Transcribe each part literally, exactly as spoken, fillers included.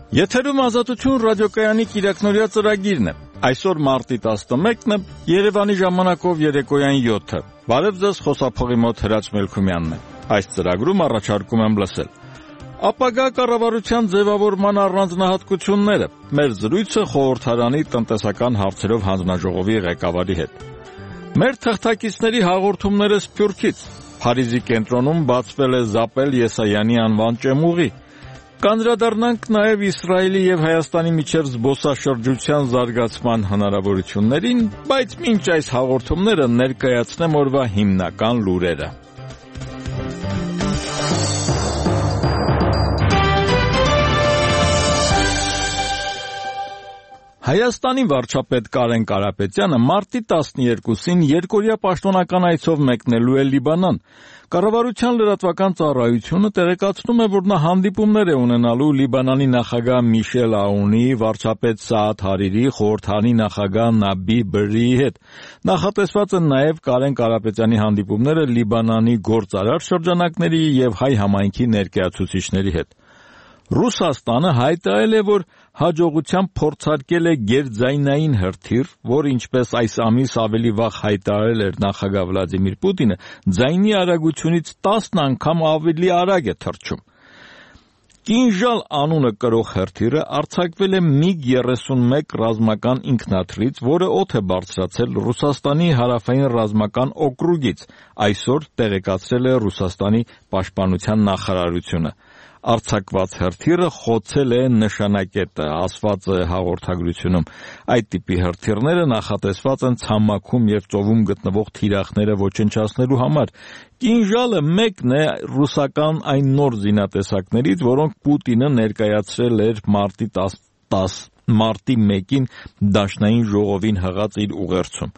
Եթերում Ազատություն ռադիոկայանի կիրակնօրյա ծրագիրն է։ Այսօր մարտի տասնմեկն է, Երևանի ժամանակով երեկոյան յոթը։ Բարև ձեզ, խոսափողի մոտ Հրաչ Մելքումյանն է։ Այս ծրագրում առաջարկում եմ լսել ապագա կառավարության ձևավորման առանձնահատկությունները։ Մեր զրույցը խորհրդարանի տնտեսական հարցերով հանձնաժողովի ղեկավարի հետ։ Մեր թղթակիցների հաղորդումները Սփյուռքից։ Փարիզի կենտրոնում բացվել է Զապել Եսայանի անվան ճեմուղի։ Կանդրադառնանք նաև Իսրայելի եւ Հայաստանի միջև զբոսաշրջության զարգացման հնարավորություններին, բայց մինչ այս հաղորդումները ներկայացնեմ օրվա հիմնական լուրերը։ Հայաստանի վարչապետ Կարեն Կարապետյանը մարտի տասներկուսին երկօրյա պաշտոնական այցով մեկնելու է Լիբանան։ Կառավարության լրատվական ծառայությունը տեղեկացնում է, որ նա հանդիպումներ է ունենալու Լիբանանի նախագահ Միշել Աունի, վարչապետ Սաադ Հարիրի, խորհրդարանի նախագահ Նաբի Բրիի հետ։ Նախատեսված են նաև Կարեն Կարապետյանի հանդիպումները Լիբանանի գործարար շրջանակների եւ հայ համայնքի ներկայացուցիչների հետ։ Ռուսաստանը հայտարարել է, որ հաջողությամբ փորձարկել է գերձայնային հրթիռ, որ ինչպես այս ամիս ավելի վաղ հայտարարել էր նախագահ Վլադիմիր Պուտինը, ձայնի արագությունից տասն անգամ ավելի արագ է թռչում։ Կինժալ անունը կրող հրթիռը արձակվել է միգ երեսունմեկ ռազմական ինքնաթռից, որը օդ է բարձրացել Ռուսաստանի հարավային ռազմական օկրուգից, այսօր տեղեկացրել է Ռուսաստանի պաշտպանության նախարարությունը։ Արձակված հրթիռը խոցել է նշանակետը, ասված է հաղորդագրությունում։ Այդ տիպի հրթիռները նախատեսված են ցամաքում եւ ծովում գտնվող թիրախները ոչնչացնելու համար։ Կինժալը մեկն է ռուսական այն նոր զինատեսակներից, որոնք Պուտինը ներկայացրել էր մարտի տասը մարտի մեկին Դաշնային ժողովին հղած իր ուղերձում։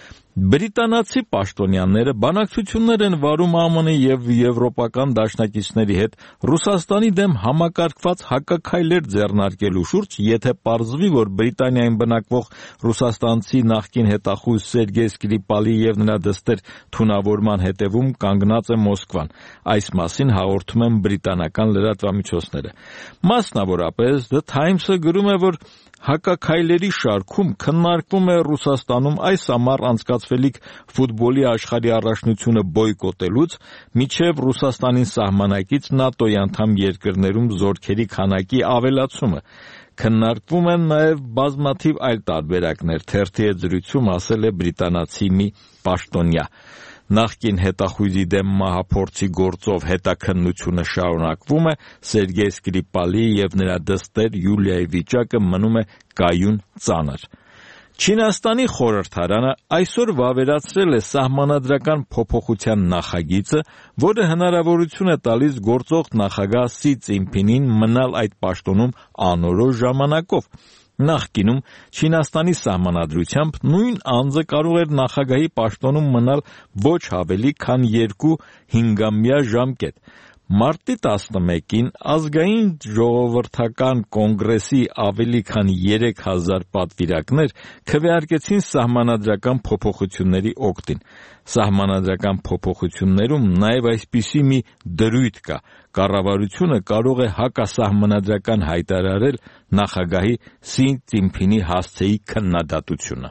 Բրիտանացի պաշտոնյաները բանակցություններ են վարում ԱՄՆ-ի եւ եվրոպական դաշնակիցների հետ Ռուսաստանի դեմ համակարգված հակաքայլեր ձեռնարկելու շուրջ, եթե պարզվի, որ Բրիտանիայում բնակվող ռուսաստանցի նախկին հետախույզ Սերգեյ Սկրիպալի եւ նրա դստեր թունավորման հետևում կանգնած է Մոսկվան։ Այս մասին հաղորդում են բրիտանական լրատվամիջոցները։ Մասնավորապես The Times-ը գրում է, որ հակաքայլերի շարքում քննարկվում է Ռուսաստանում այս ամառ անցկացվելիք ֆուտբոլի աշխարհի առաջնությունը բոյկոտելուց մինչև Ռուսաստանին սահմանակից ՆԱՏՕ-ի անդամ երկրներում զորքերի քանակի ավելացումը։ Քննարկվում են նաև բազմաթիվ այլ տարբերակներ, թերթի հետ զրույցում ասել է բրիտանացի մի պաշտոնյա։ Նախկին հետախույզի դեմ մահափորձի գործով հետաքննությունը շարունակվում է, Սերգեյ Սկրիպալի եւ նրա դստեր Յուլիայի վիճակը մնում է կայուն ծանր։ Չինաստանի խորհրդարանը այսօր վավերացրել է սահմանադրական փոփոխության նախագիծը, որը հնարավորություն է տալիս գործող նախագահ Սի Ցզինփինին մնալ այդ պաշտոնում անորոշ ժամանակով։ Նախկինում Չինաստանի սահմանադրությամբ նույն անձը կարող էր նախագահի պաշտոնում մնալ ոչ ավելի քան երկու հինգամյա ժամկետ։ Մարտի տասնմեկին ազգային ժողովրդական կոնգրեսի ավելի քան երեք հազար պատվիրակներ քվեարկեցին սահմանադրական փոփոխությունների օգտին։ Սահմանադրական փոփոխություններում նաև այսպիսի մի դրույթ կա. կառավարությունը կարող է հակասահմանադրական հայտարարել նախագահի Սի Ցզինփինի հասցեի քննադատությունը։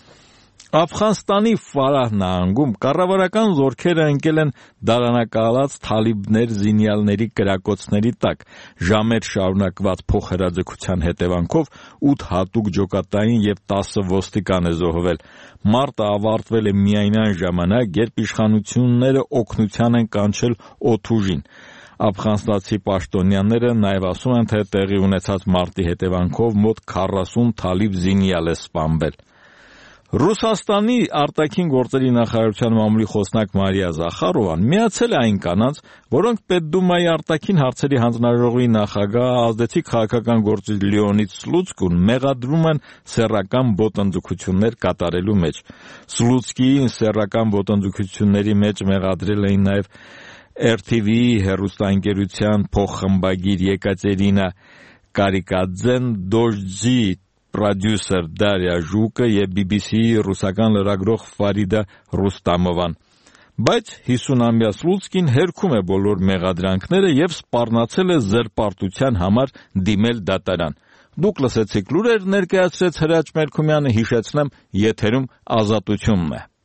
Աֆղանստանի Ֆարահ նահանգում կառավարական զորքերը ընկել են դարանակալած թալիբներ զինյալների կրակոցների տակ։ Ժամեր շարունակված փոխհրաձգության հետևանքով ութ հատուկ ջոկատային եւ տասը ոստիկան է զոհվել։ Մարտը ավարտվել է միայն այն ժամանակ, երբ իշխանությունները օգնության են կանչել օդուժին։ Աֆղանստացի պաշտոնյաները նաև ասում են, թե տեղի ունեցած մարտի հետևանքով մոտ քառասուն թալիբ զինյալ է սպանվել։ Ռուսաստանի արտաքին գործերի նախարարության մամուլի խոսնակ Մարիա Զախարովան միացել է այն կանանց, որոնք Պետդումայի արտաքին հարցերի հանձնաժողովի նախագահ, ազդեցիկ քաղաքական գործիչ Լեոնիդ Սլուցկուն մեղադրում են սեռական ոտնձգություններ կատարելու մեջ։ Սլուցկիին սեռական ոտնձգությունների մեջ մեղադրել էին նաև Эр Թի Վի հեռուստաընկերության փոխխմբագիր Եկատերինա Կարիկաձեն, Դոժձի պրոդյուսեր Դարիա Ժուկը եւ Բի Բի Սի-ի ռուսական լրագրող Ֆարիդա Ռուստամովան։ Բայց հիսունամյա Սլուցկին հերքում է բոլոր մեղադրանքները եւ սպառնացել է զրպարտության համար դիմել դատարան։ Դուք լսեցիք լուրեր, ներկայացրեց Հրաչ Մերքումյանը, հիշեցնեմ, եթերում Ազատությունն է։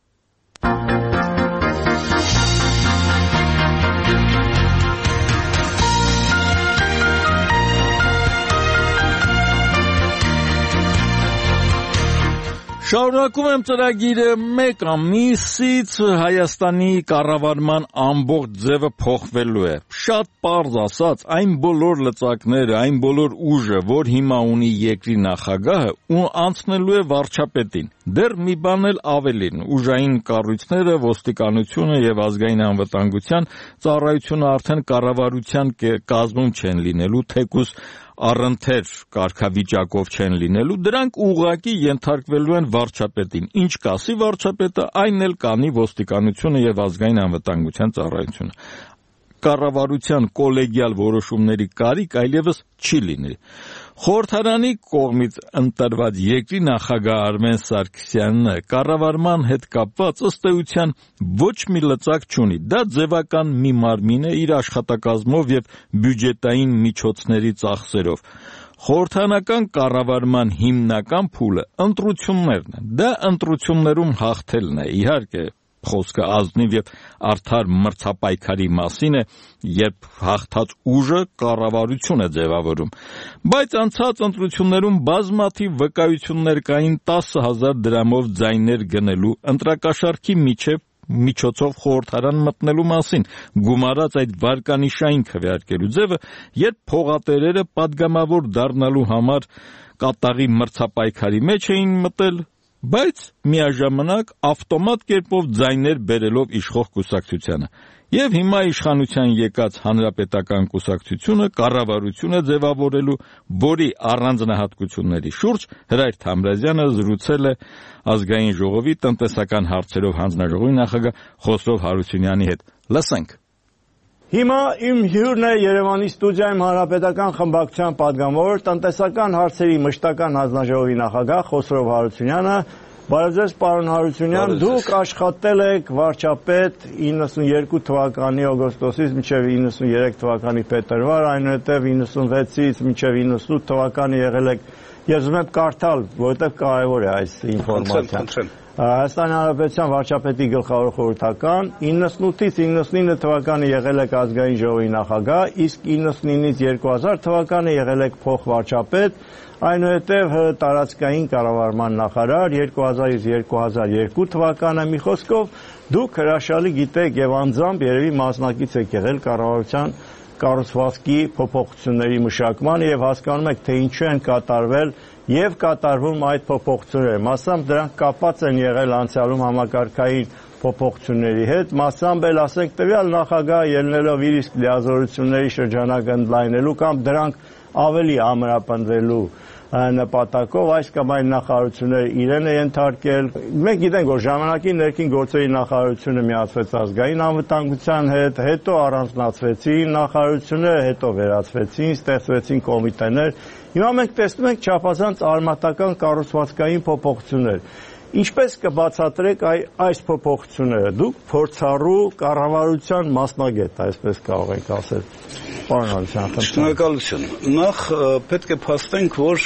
Շարունակում եմ ծրագիրը մեկ ամիսից Հայաստանի կառավարման ամբողջ ձևը փոխվելու է։ Շատ պարզ ասած, այն բոլոր լծակները, այն բոլոր ուժը, որ հիմա ունի երկրի նախագահը, ու անցնելու է վարչապետին։ Դեռ մի բան էլ ավելին, ուժային կառույցները, ոստիկանությունը եւ ազգային անվտանգության ծառայությունը արդեն կառավարության կազմում չեն լինելու, թեկուզ առընթեր կարգավիճակով չեն լինելու, դրանք ուղղակի ենթարկվելու են վարչապետին։ Ինչ կասի վարչապետը, այն էլ կանի ոստիկանությունը եւ ազգային անվտանգության ծառայությունը։ Կառավարության կոլեգիալ որոշումների կարիք այլևս չի լինի։ Խորհրդարանի կողմից ընտրված երկրի նախագահ Արմեն Սարգսյանը կառավարման հետ կապված ըստ էության ոչ մի լծակ չունի։ Դա ձևական մի մարմին է իր աշխատակազմով եւ բյուջետային միջոցների ծախսերով։ Խորհրդարանական կառավարման հիմնական փուլը ընտրություններն են։ Դա ընտրություններում հաղթելն է, իհարկե։ Խոսքը ազնիվ եւ արդար մրցապայքարի մասին է, երբ հաղթած ուժը կառավարություն է ձևավորում։ Բայց անցած ընտրություններում բազմաթիվ վկայություններ կային տասը հազար դրամով ձայներ գնելու ընտրակաշառքի միջև միջոցով խորհրդարան մտնելու մասին, գումարած այդ վարկանիշային քվեարկելու ձևը, երբ փողատերերը падգամավոր դառնալու համար կատաղի մրցապայքարի մեջ էին մտել, բայց միաժամանակ ավտոմատ կերպով ձայներ բերելով իշխող կուսակցությանը։ Եվ հիմա իշխանության եկած հանրապետական կուսակցությունը կառավարություն է ձևավորելու, որի առանձնահատկությունների շուրջ Հրայր Թամրազյանը զրուցել է ազգային ժողովի տնտեսական հարցերով հանձնաժողովի նախագահ Խոսրով Հարությունյանի հետ։ Լսենք։ Հիմա իմ հյուրն է Երևանի ստուդիայում հանրապետական խմբակցության падգամավոր տնտեսական հարցերի մշտական հանձնաժողովի նախագահ Խոսրով Հարությունյանը։ Բարև ձեզ, պարոն Հարությունյան, դուք աշխատել եք վարչապետ իննսունյերկու թվականի օգոստոսից մինչև իննսունյերեք թվականի փետրվար, այնուհետև իննսունվեցից մինչև իննսունութ թվականը եղել եք, ես ուզում եմ կարդալ, որովհետև կարևոր է այս ինֆորմացիան։ Հայաստանի Հանրապետության վարչապետի գլխավոր խորհրդական, իննսունութից իննսունինը թվականը եղել եք ազգային ժողովի նախագահ, իսկ իննսունինից երկու հազար թվականը եղել եք փոխվարչապետ, այնուհետև ՀՀ տարածքային կառավարման նախարար, երկու հազարից երկու հազար երկու թվականը, մի խոսքով դուք հրաշալի գիտեք եւ անձամբ երևի մասնակից եք եղել կառավարության կառուցվածքի փոփոխությունների մշակմանը եւ հասկանում եք, թե ինչու են կատարվել եւ կատարվում այդ փոփոխությունները։ Մասամբ դրանք կապված են եղել անցյալում համակարգային փոփոխությունների հետ, մասամբ էլ ասենք տվյալ նախագահ ելնելով իր իսկ լիազորությունների շրջանակը ընդլայնելու կամ դրանք ավելի ամրապնդվելու նպատակով այս կամ այն նախարարությունները իրեն է ենթարկել։ Մենք գիտենք, որ ժամանակի ներքին գործերի նախարարությունը միացվեց ազգային անվտանգության հետ, հետո առանձնացվեցին նախարարությունները, հետո վերացվեցին, ստեղծվեցին կոմիտեներ։ Հիմա մենք տեսնում ենք չափազանց արմատական կառուցվածքային փոփոխություններ։ Ինչպես կբացատրեք այս փոփոխությունները։ Դուք փորձառու կառավարության մասնագետ, այսպես կարող ենք ասել։ Պարոն Հարությունյան, շնորհակալություն։ Նախ պետք է փաստենք, որ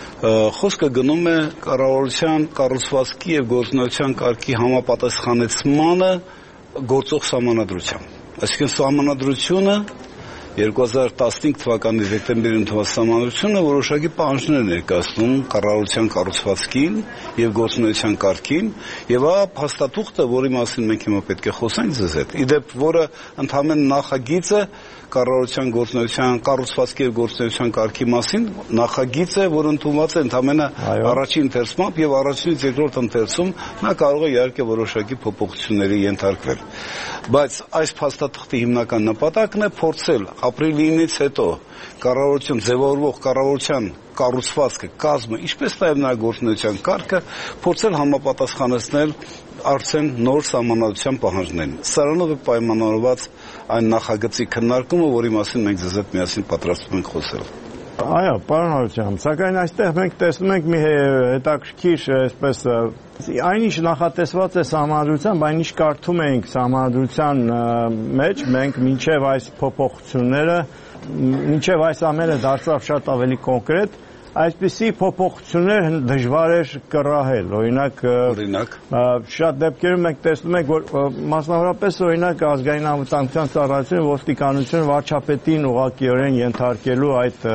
խոսքը գնում է կառավարության կառուցվածքի եւ գործունեության կարգի համապատասխանեցմանը գործող սահմանադրությամբ։ Այսինքն սահմանադրությունը երկու հազար տասնհինգ թվականի դեկտեմբերին ընդունված սահմանադրությունը որոշակի պահանջներ ներկայացնում կառավարության կառուցվածքին եւ գործունեության կարգին, եւ ահա փաստաթուղթը, որի մասին մենք հիմա պետք է խոսենք ձեզ հետ, իդեպ որը ընդհանրեն նախագիծը կառավարության գործունեության կառուցվածքի եւ գործունեության կարգի մասին նախագիծ է, որը ընդունված է ընդհանրապես առաջին ընթերցումով եւ առաջինից երկրորդ ընթերցում նա կարող է իհարկե որոշակի փոփոխությունների ենթարկվել, բայց այս փաստաթղթի հիմնական նպատակն է փորձել ապրիլի ինից հետո կառավարություն ձևավորվող կառավարության կառուցվածքը, կազմը, ինչպես նաև նրա գործունեության կարգը փորձել համապատասխանեցնել արդեն նոր սահմանադրության պահանջներին։ Սրանով է պայմանավորված այն նախագծի քննարկումը, որի մասին մենք ձեզ հետ միասին պատրաստվում ենք խոսել։ Այո, պարոն Հարությունյան, սակայն այստեղ մենք տեսնում ենք մի հետաքրքիր, այսպես այնինչ նախատեսված է սահմանադրությամբ, այնինչ կարդում էինք սահմանադրության մեջ, մենք մինչև այս փոփոխությունները, մինչև այս ամենը դարձավ շատ ավելի կոնկրետ, այսպիսի փոփոխություններ դժվար էր կռահել, օրինակ, օրինակ շատ դեպքերում մենք տեսնում ենք, որ մասնավորապես օրինակ ազգային անվտանգության ծառայությունը, ոստիկանությունը վարչապետին ուղղակիորեն ենթարկելու այդ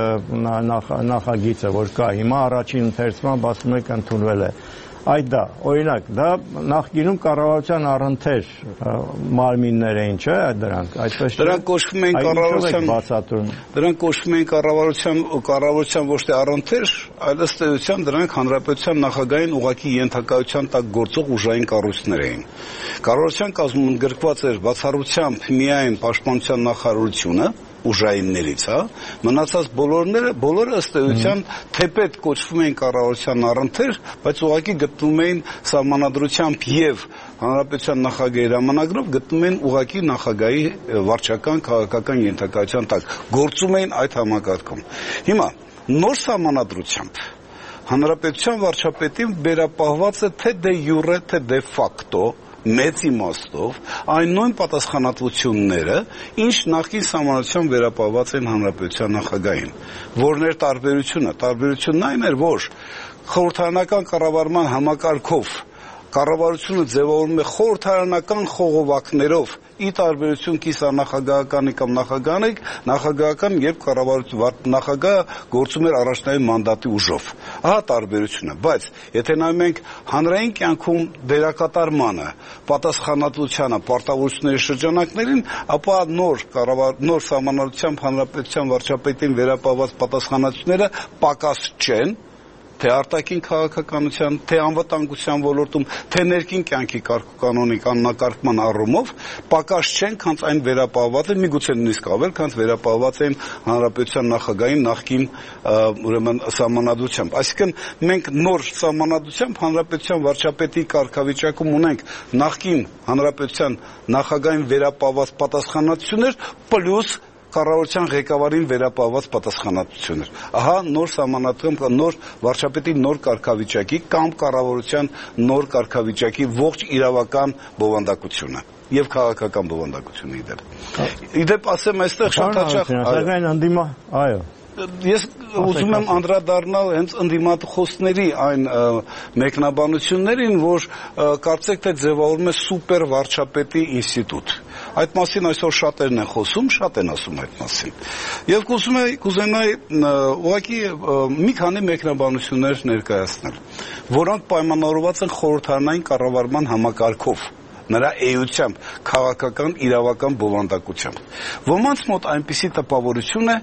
նախագիծը, որ կա հիմա առաջին ընթերցման ասում եք ընդունվել է։ Այդ դա, օրինակ, դա նախկինում կառավարության առընթեր մարմիններ էին, չէ՞, դրանք, այդպես չէ։ Դրանք կոչվում են կառավարության, դրանք կոչվում են կառավարության, կառավարության ոչ թե առընթեր, այլ ըստ էության դրանք հանրապետության նախագահային ուղղակի ենթակայության տակ գործող ուժային կառույցներ էին։ Կառավարության կազմում ընդգրկված էր բացառությամբ միայն պաշտպանության նախարարությունը, ուժայիններից, հա, մնացած բոլորները, բոլորը ըստ էության թեպետ կոչվում էին կառավարության առընթեր, բայց ուղղակի գտնվում էին սահմանադրությամբ եւ հանրապետության նախագահի հրամանագրով գտնվում էին ուղղակի նախագահի վարչական քաղաքական ենթակայության տակ, գործում էին այդ համակարգում։ Հիմա նոր սահմանադրությամբ հանրապետության վարչապետին վերապահված է թե դե յուրե, թե դե ֆակտո մեծ իմաստով այն նույն պատասխանատվությունները, ինչ նախկին սահմանադրությամբ վերապահված են հանրապետության նախագահին։ Որն էր տարբերությունը։ Տարբերությունն այն էր, որ խորհրդարանական կառավարման համակարգով կառավարությունը ձևավորվում է խորհրդարանական խողովակներով, ի տարբերություն կիսանախագահականի կամ նախագահանի, նախագահական երբ կառավարության նախագահը գործում էր առաջնային մանդատի ուժով։ Ահա տարբերությունը, բայց եթե նայում ենք հանրային կյանքում դերակատարմանը, պատասխանատվությանը, պարտավորությունների շրջանակներին, ապա նոր կառավար նոր սահմանադրությամբ հանրապետության վարչապետին վերապահված պատասխանատվությունները պակաս չեն, թե արտաքին քաղաքականության, թե անվտանգության ոլորտում, թե ներքին կյանքի կարգուկանոնի կանոնակարգման առումով պակաս չեն, քանց այն վերապահված են, միգուցե նույնիսկ ավել, քանց վերապահված են հանրապետության նախագահային նախկին ուրեմն սահմանադրությամբ։ Այսինքն մենք նոր սահմանադրությամբ հանրապետության վարչապետի կարգավիճակում ունենք նախկին հանրապետության նախագահային վերապահված պատասխանատվություններ պլյուս կառավարության ղեկավարին վերապահված պատասխանատվություններ։ Ահա նոր սահմանադրությամբ կամ նոր վարչապետի նոր կարգավիճակի կամ կառավարության նոր կարգավիճակի ողջ իրավական բովանդակությունը եւ քաղաքական բովանդակությունը իդեպ։ Իդեպ ասեմ այստեղ շատ հաճախ սակայն անդիմա, այո։ Ես ուզում եմ անդրադառնալ հենց ընդդիմախոսների այն մեկնաբանություններին, որ կարծեք թե ձևավորում է սուպեր վարչապետի ինստիտուտ։ Այդ մասին այսօր շատերն են խոսում, շատ են ասում այդ մասին։ Եվ կուզում եմ կուզենայի ուղղակի մի քանի մեկնաբանություններ ներկայացնել, որոնք պայմանավորված են խորհրդարանային կառավարման համակարգով, նրա էությամբ, քաղաքական իրավական բովանդակությամբ։ Ոմանց մոտ այնպիսի տպավորություն է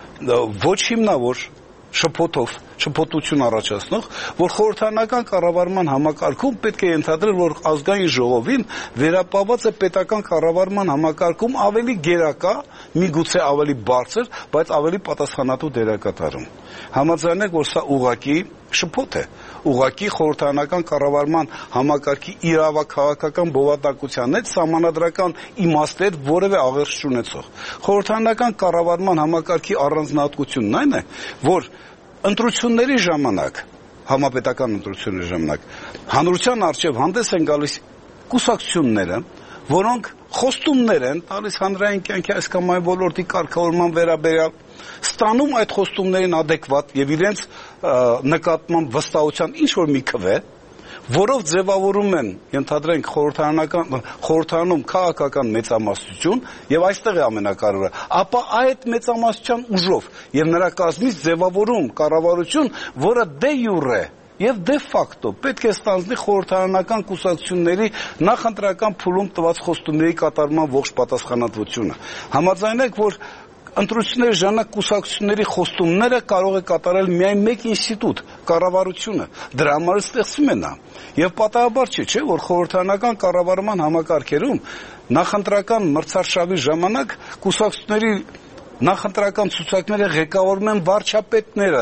ոչ հիմնավոր շփոթով, շփոթություն առաջացնող, որ խորհրդարանական կառավարման համակարգում պետք է ենթադրել, որ ազգային ժողովին վերապահված է պետական կառավարման համակարգում ավելի գերակա, միգուցե ավելի բարձր, բայց ավելի պատասխանատու դերակատարում։ Համաձայն եք, որ սա ուղղակի շփոթ է, ուղղակի խորհրդարանական կառավարման համակարգի իրավաքաղաքական բովանդակության հետ սահմանադրական իմաստեր որևէ աղերս չունեցող։ Խորհրդարանական կառավարման համակարգի առանձնահատկությունն այն է, որ ընտրությունների ժամանակ, համապետական ընտրությունների ժամանակ, հանրության առջև հանդես են գալիս կուսակցությունները, որոնք խոստումներ են տալիս հանրային կյանքի այս կամ այն ոլորտի կարգավորման վերաբերյալ, ստանում այդ խոստումներին ադեկվատ եւ իրենց նկատմամբ վստահության ինչ որ մի քվե, որով ձևավորում են, ենթադրենք խորհրդարանական խորհրդարանում քաղաքական մեծամասնություն եւ այստեղ է ամենակարևորը, ապա այդ մեծամասնության ուժով եւ նրա կազմից ձևավորում կառավարություն, որը դե յուրե եւ դե ֆակտո պետք է ստանձնի խորհրդարանական կուսակցությունների նախընտրական փուլում տված խոստումների կատարման ողջ պատասխանատվությունը։ Համաձայն եք, որ ընտրությունների ժամանակ կուսակցությունների խոստումները կարող է կատարել միայն մեկ ինստիտուտ՝ կառավարությունը։ Դրա համար ստեղծվում է նա։ Եվ պատահաբար չէ, չէ, որ խորհրդարանական կառավարման համակարգերում նախընտրական մրցարշավի ժամանակ կուսակցությունների նախընտրական ցուցակները ղեկավարում են վարչապետները,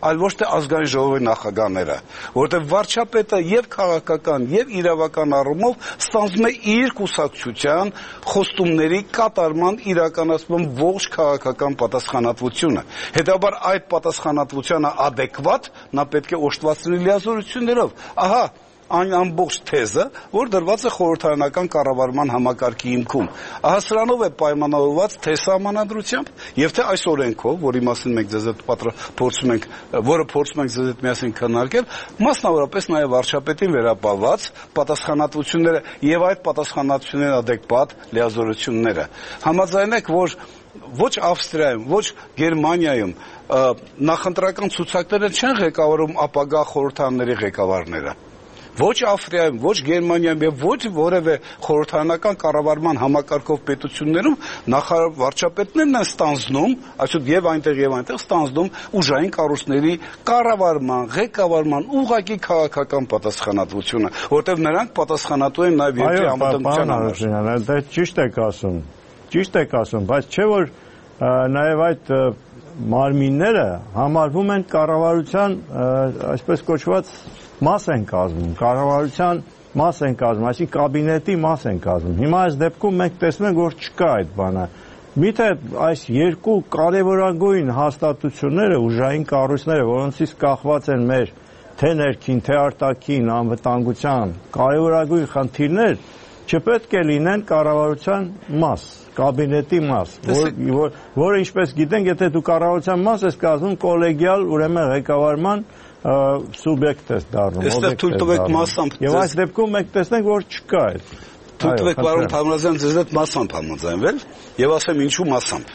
այլ ոչ թե ազգային ժողովի նախագահները, որտեղ վարչապետը եւ քաղաքական եւ իրավական առումով ստանձնում է իր կուսակցության խոստումների կատարման իրականացման ողջ քաղաքական պատասխանատվությունը։ Հետաբար այդ պատասխանատվությանը adekvat նա պետք է օժտված լինի լիազորություններով։ Ահա այն ամբողջ թեզը, որ դրված է խորհրդարանական կառավարման համակարգի հիմքում։ Ահա սրանով է պայմանավորված թե սահմանադրությամբ եւ թե այս օրենքով, որի մասին մենք ձեզ հետ փորձում ենք, որը փորձում ենք ձեզ հետ միասին քննարկել, մասնավորապես նաեւ վարչապետին վերապահված պատասխանատվությունները եւ այդ պատասխանատվությունների adekvat լիազորությունները։ Համաձայն եք, որ ոչ Ավստրիայում, ոչ Գերմանիայում նախընտրական ցուցակները չեն ղեկավարում ապագա խորհրդարանների ղեկավարները։ Ոչ Ավստրիայում, ոչ Գերմանիայում եւ ոչ որևէ խորհրդարանական կառավարման համակարգով պետություններում նախարար վարչապետներն են ստանձնում, այսինքն եւ այնտեղ եւ այնտեղ ստանձնում ուժային կառույցների կառավարման, ղեկավարման ուղղակի քաղաքական պատասխանատվությունը, որտեղ նրանք պատասխանատու են նաեւ երկրի անվտանգության համար։ Դա ճիշտ եք ասում, ճիշտ եք ասում, բայց չէ որ նաեւ այդ մարմինները համարվում են կառավարության այսպես կոչված մաս են կազմում, կառավարության մաս են կազմում, այսինքն կաբինետի մաս են կազմում։ Հիմա այս դեպքում մենք տեսնում ենք, որ չկա այդ բանը։ Միթե այս երկու կարևորագույն հաստատությունները, ուժային կառույցները, որոնցից կախված են մեր թե ներքին, թե արտաքին անվտանգության կարևորագույն խնդիրներ, չպետք է լինեն կառավարության մաս, կաբինետի մաս, որ, որը ինչպես գիտենք, եթե դու կառավարության մաս ես կազմում, կոլեգիալ ուրեմն ղեկավարման սուբյեկտ ես դառնում, օբյեկտ ես դառնում։ Եվ այս դեպքում մենք տեսնենք, որ չկա այդ։ Թույլտվեք պարոն Թամրազյան, ձեզ հետ մասամբ համաձայնվել եւ ասեմ ինչու մասամբ։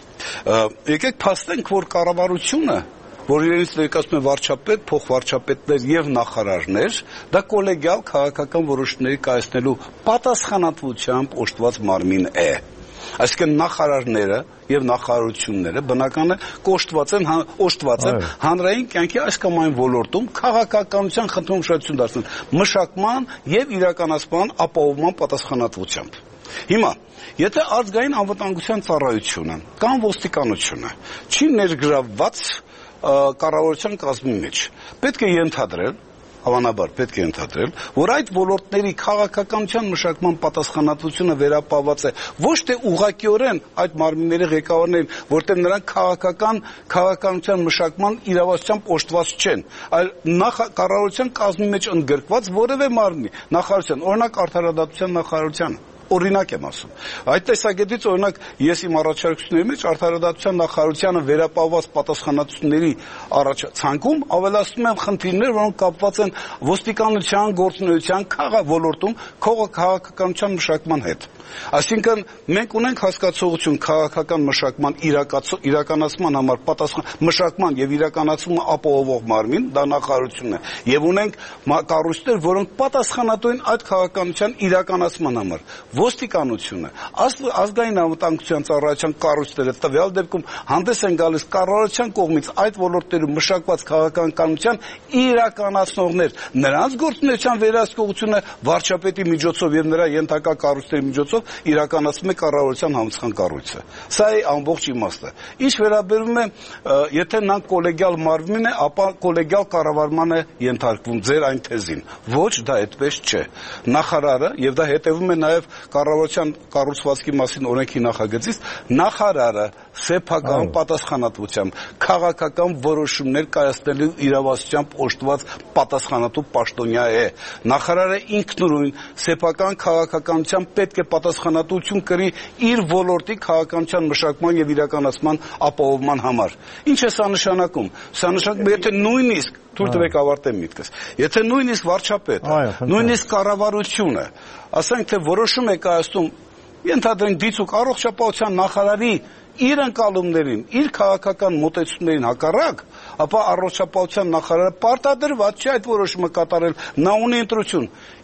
Եկեք փաստենք, որ կառավարությունը, որ իրենից ներկայացնում է վարչապետ, փոխվարչապետներ եւ նախարարներ, դա կոլեգիալ քաղաքական որոշումների կայացնելու պատասխանատվությամբ օժտված մարմին է։ Այսինքն նախարարները եւ նախարարությունները բնական է կոչված են օժտված են հանրային կյանքի այս կամ այն ոլորտում քաղաքականության խնդրում ուշադրություն դարձնել մշակման եւ իրականացման ապահովման պատասխանատվությամբ։ Հիմա եթե ազգային անվտանգության ծառայությունը կամ ոստիկանությունը չի ներգրավված կառավարության կազմի մեջ, պետք է ենթադրել Հավանաբար պետք է ընդհանրել, որ այդ ոլորտների քաղաքականության մշակման պատասխանատվությունը վերապահված է ոչ թե ուղղակիորեն այդ մարմինների ղեկավարներին, որտեղ նրանք քաղաքական քաղաքականության մշակման իրավասությամբ օժտված չեն, այլ նախ կառավարության կազմի մեջ ընդգրկված որևէ մարմնի, նախարարության, օրինակ արդարադատության նախարարության Օրինակ եմ ասում։ Այդ տեսակետից օրինակ ես իմ առաջարկությունների մեջ արդարադատության նախարարությանը վերապահված պատասխանատվությունների առաջացանկում ավելացնում եմ խնդիրներ, որոնք կապված են ոստիկանության գործունեության ոլորտում քաղաքականության մշակման հետ։ Այսինքն մենք ունենք հասկացողություն քաղաքական մշակման իրականացման համար պատասխան մշակման եւ իրականացումը ապահովող մարմին, դա նախարարությունն է, եւ ունենք կառույցներ, որոնք պատասխանատու են այդ քաղաքականության իրականացման համար։ Ոստիկանությունը, ազգային անվտանգության ծառայության կառույցները տվյալ դեպքում հանդես են գալիս կառավարության կողմից այդ ոլորտներում մշակված քաղաքականության իրականացնողներ, նրանց գործունեության վերահսկողությունը վարչապետի միջոցով եւ նրա ենթակա կառույցների միջոցով իրականացում է կառավարության համցան կառույցը։ Սա է ամբողջ իմաստը։ Ինչ վերաբերում է, եթե նա կոլեգիալ մարմին է, ապա կոլեգիալ կառավարման է ենթարկվում ձեր այն թեզին։ Ոչ, դա այդպես չէ։ Նախարարը, եւ դա հետեւում է նաեւ կառավարության կառուցվածքի մասին օրենքի նախագծից, նախարարը սեփական պատասխանատվությամբ քաղաքական որոշումներ կայացնելու իրավասությամբ օժտված պատասխանատու պաշտոնյա է։ Նախարարը ինքնուրույն սեփական քաղաքականության պետք է պատասխանատվություն կրի իր ոլորտի քաղաքականության մշակման եւ իրականացման ապահովման համար։ Ինչ է սա նշանակում։ Սա նշանակում է, եթե նույնիսկ թույլ տվեք ավարտեմ միտքս։ Եթե նույնիսկ վարչապետը, նույնիսկ կառավարությունը, ասենք թե որոշում է կայացնում, ենթադրենք դիցուկ առողջապահության նախարարի իր ընկալումներին, իր քաղաքական մոտեցումներին հակառակ, ապա առողջապահության նախարարը պարտադրված չէ այդ որոշումը կատարել, նա ունի ընտրություն։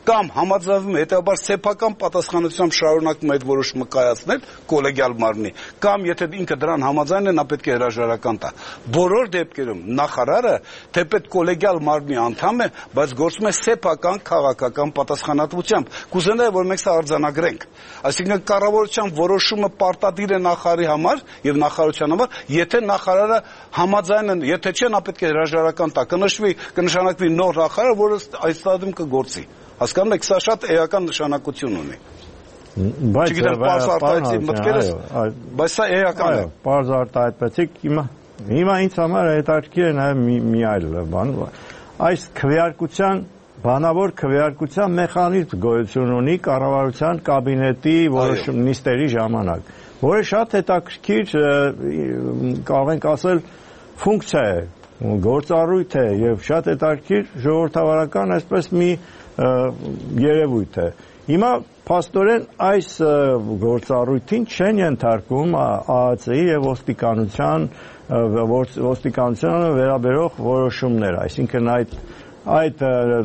կամ համաձայնվում է հետեւաբար սեփական պատասխանատվությամբ շարունակում այդ որոշումը կայացնել կոլեգիալ մարմնի, կամ եթե ինքը դրան համաձայն է, նա պետք է հրաժարական տա։ Բոլոր դեպքերում նախարարը թեպետ կոլեգիալ մարմնի անդամ է, բայց գործում է սեփական քաղաքական պատասխանատվությամբ։ Կուզենայի, որ մենք սա արձանագրենք։ Այսինքն կառավարության որոշումը պարտադիր է նախարարի համար եւ նախարարության համար, եթե նախարարը համաձայն է, եթե չէ, նա պետք է հրաժարական տա, կնշվի, կնշանակվի նոր նախարար, որը այս ստադիում կգործի։ Հասկանում եք, սա շատ էական նշանակություն ունի։ Բայց պարզ արտահայտեցի մտքերս, բայց սա էական է։ Պարզ արտահայտեցիք, հիմա հիմա ինձ համար հետաքրքիր է նաև մի այլ բան։ Այս քվեարկության բանավոր քվեարկության մեխանիզմ գոյություն ունի կառավարության կաբինետի որոշ նիստերի ժամանակ, որը շատ հետաքրքիր կարող ենք ասել ֆունկցիա է, գործառույթ է եւ շատ հետաքրքիր ժողովրդավարական այսպես մի երևույթ է։ Հիմա փաստորեն այս գործառույթին չեն ենթարկվում ԱԱՑ-ի եւ ոստիկանության ոստիկանությանը վերաբերող որոշումներ, այսինքն այդ այդ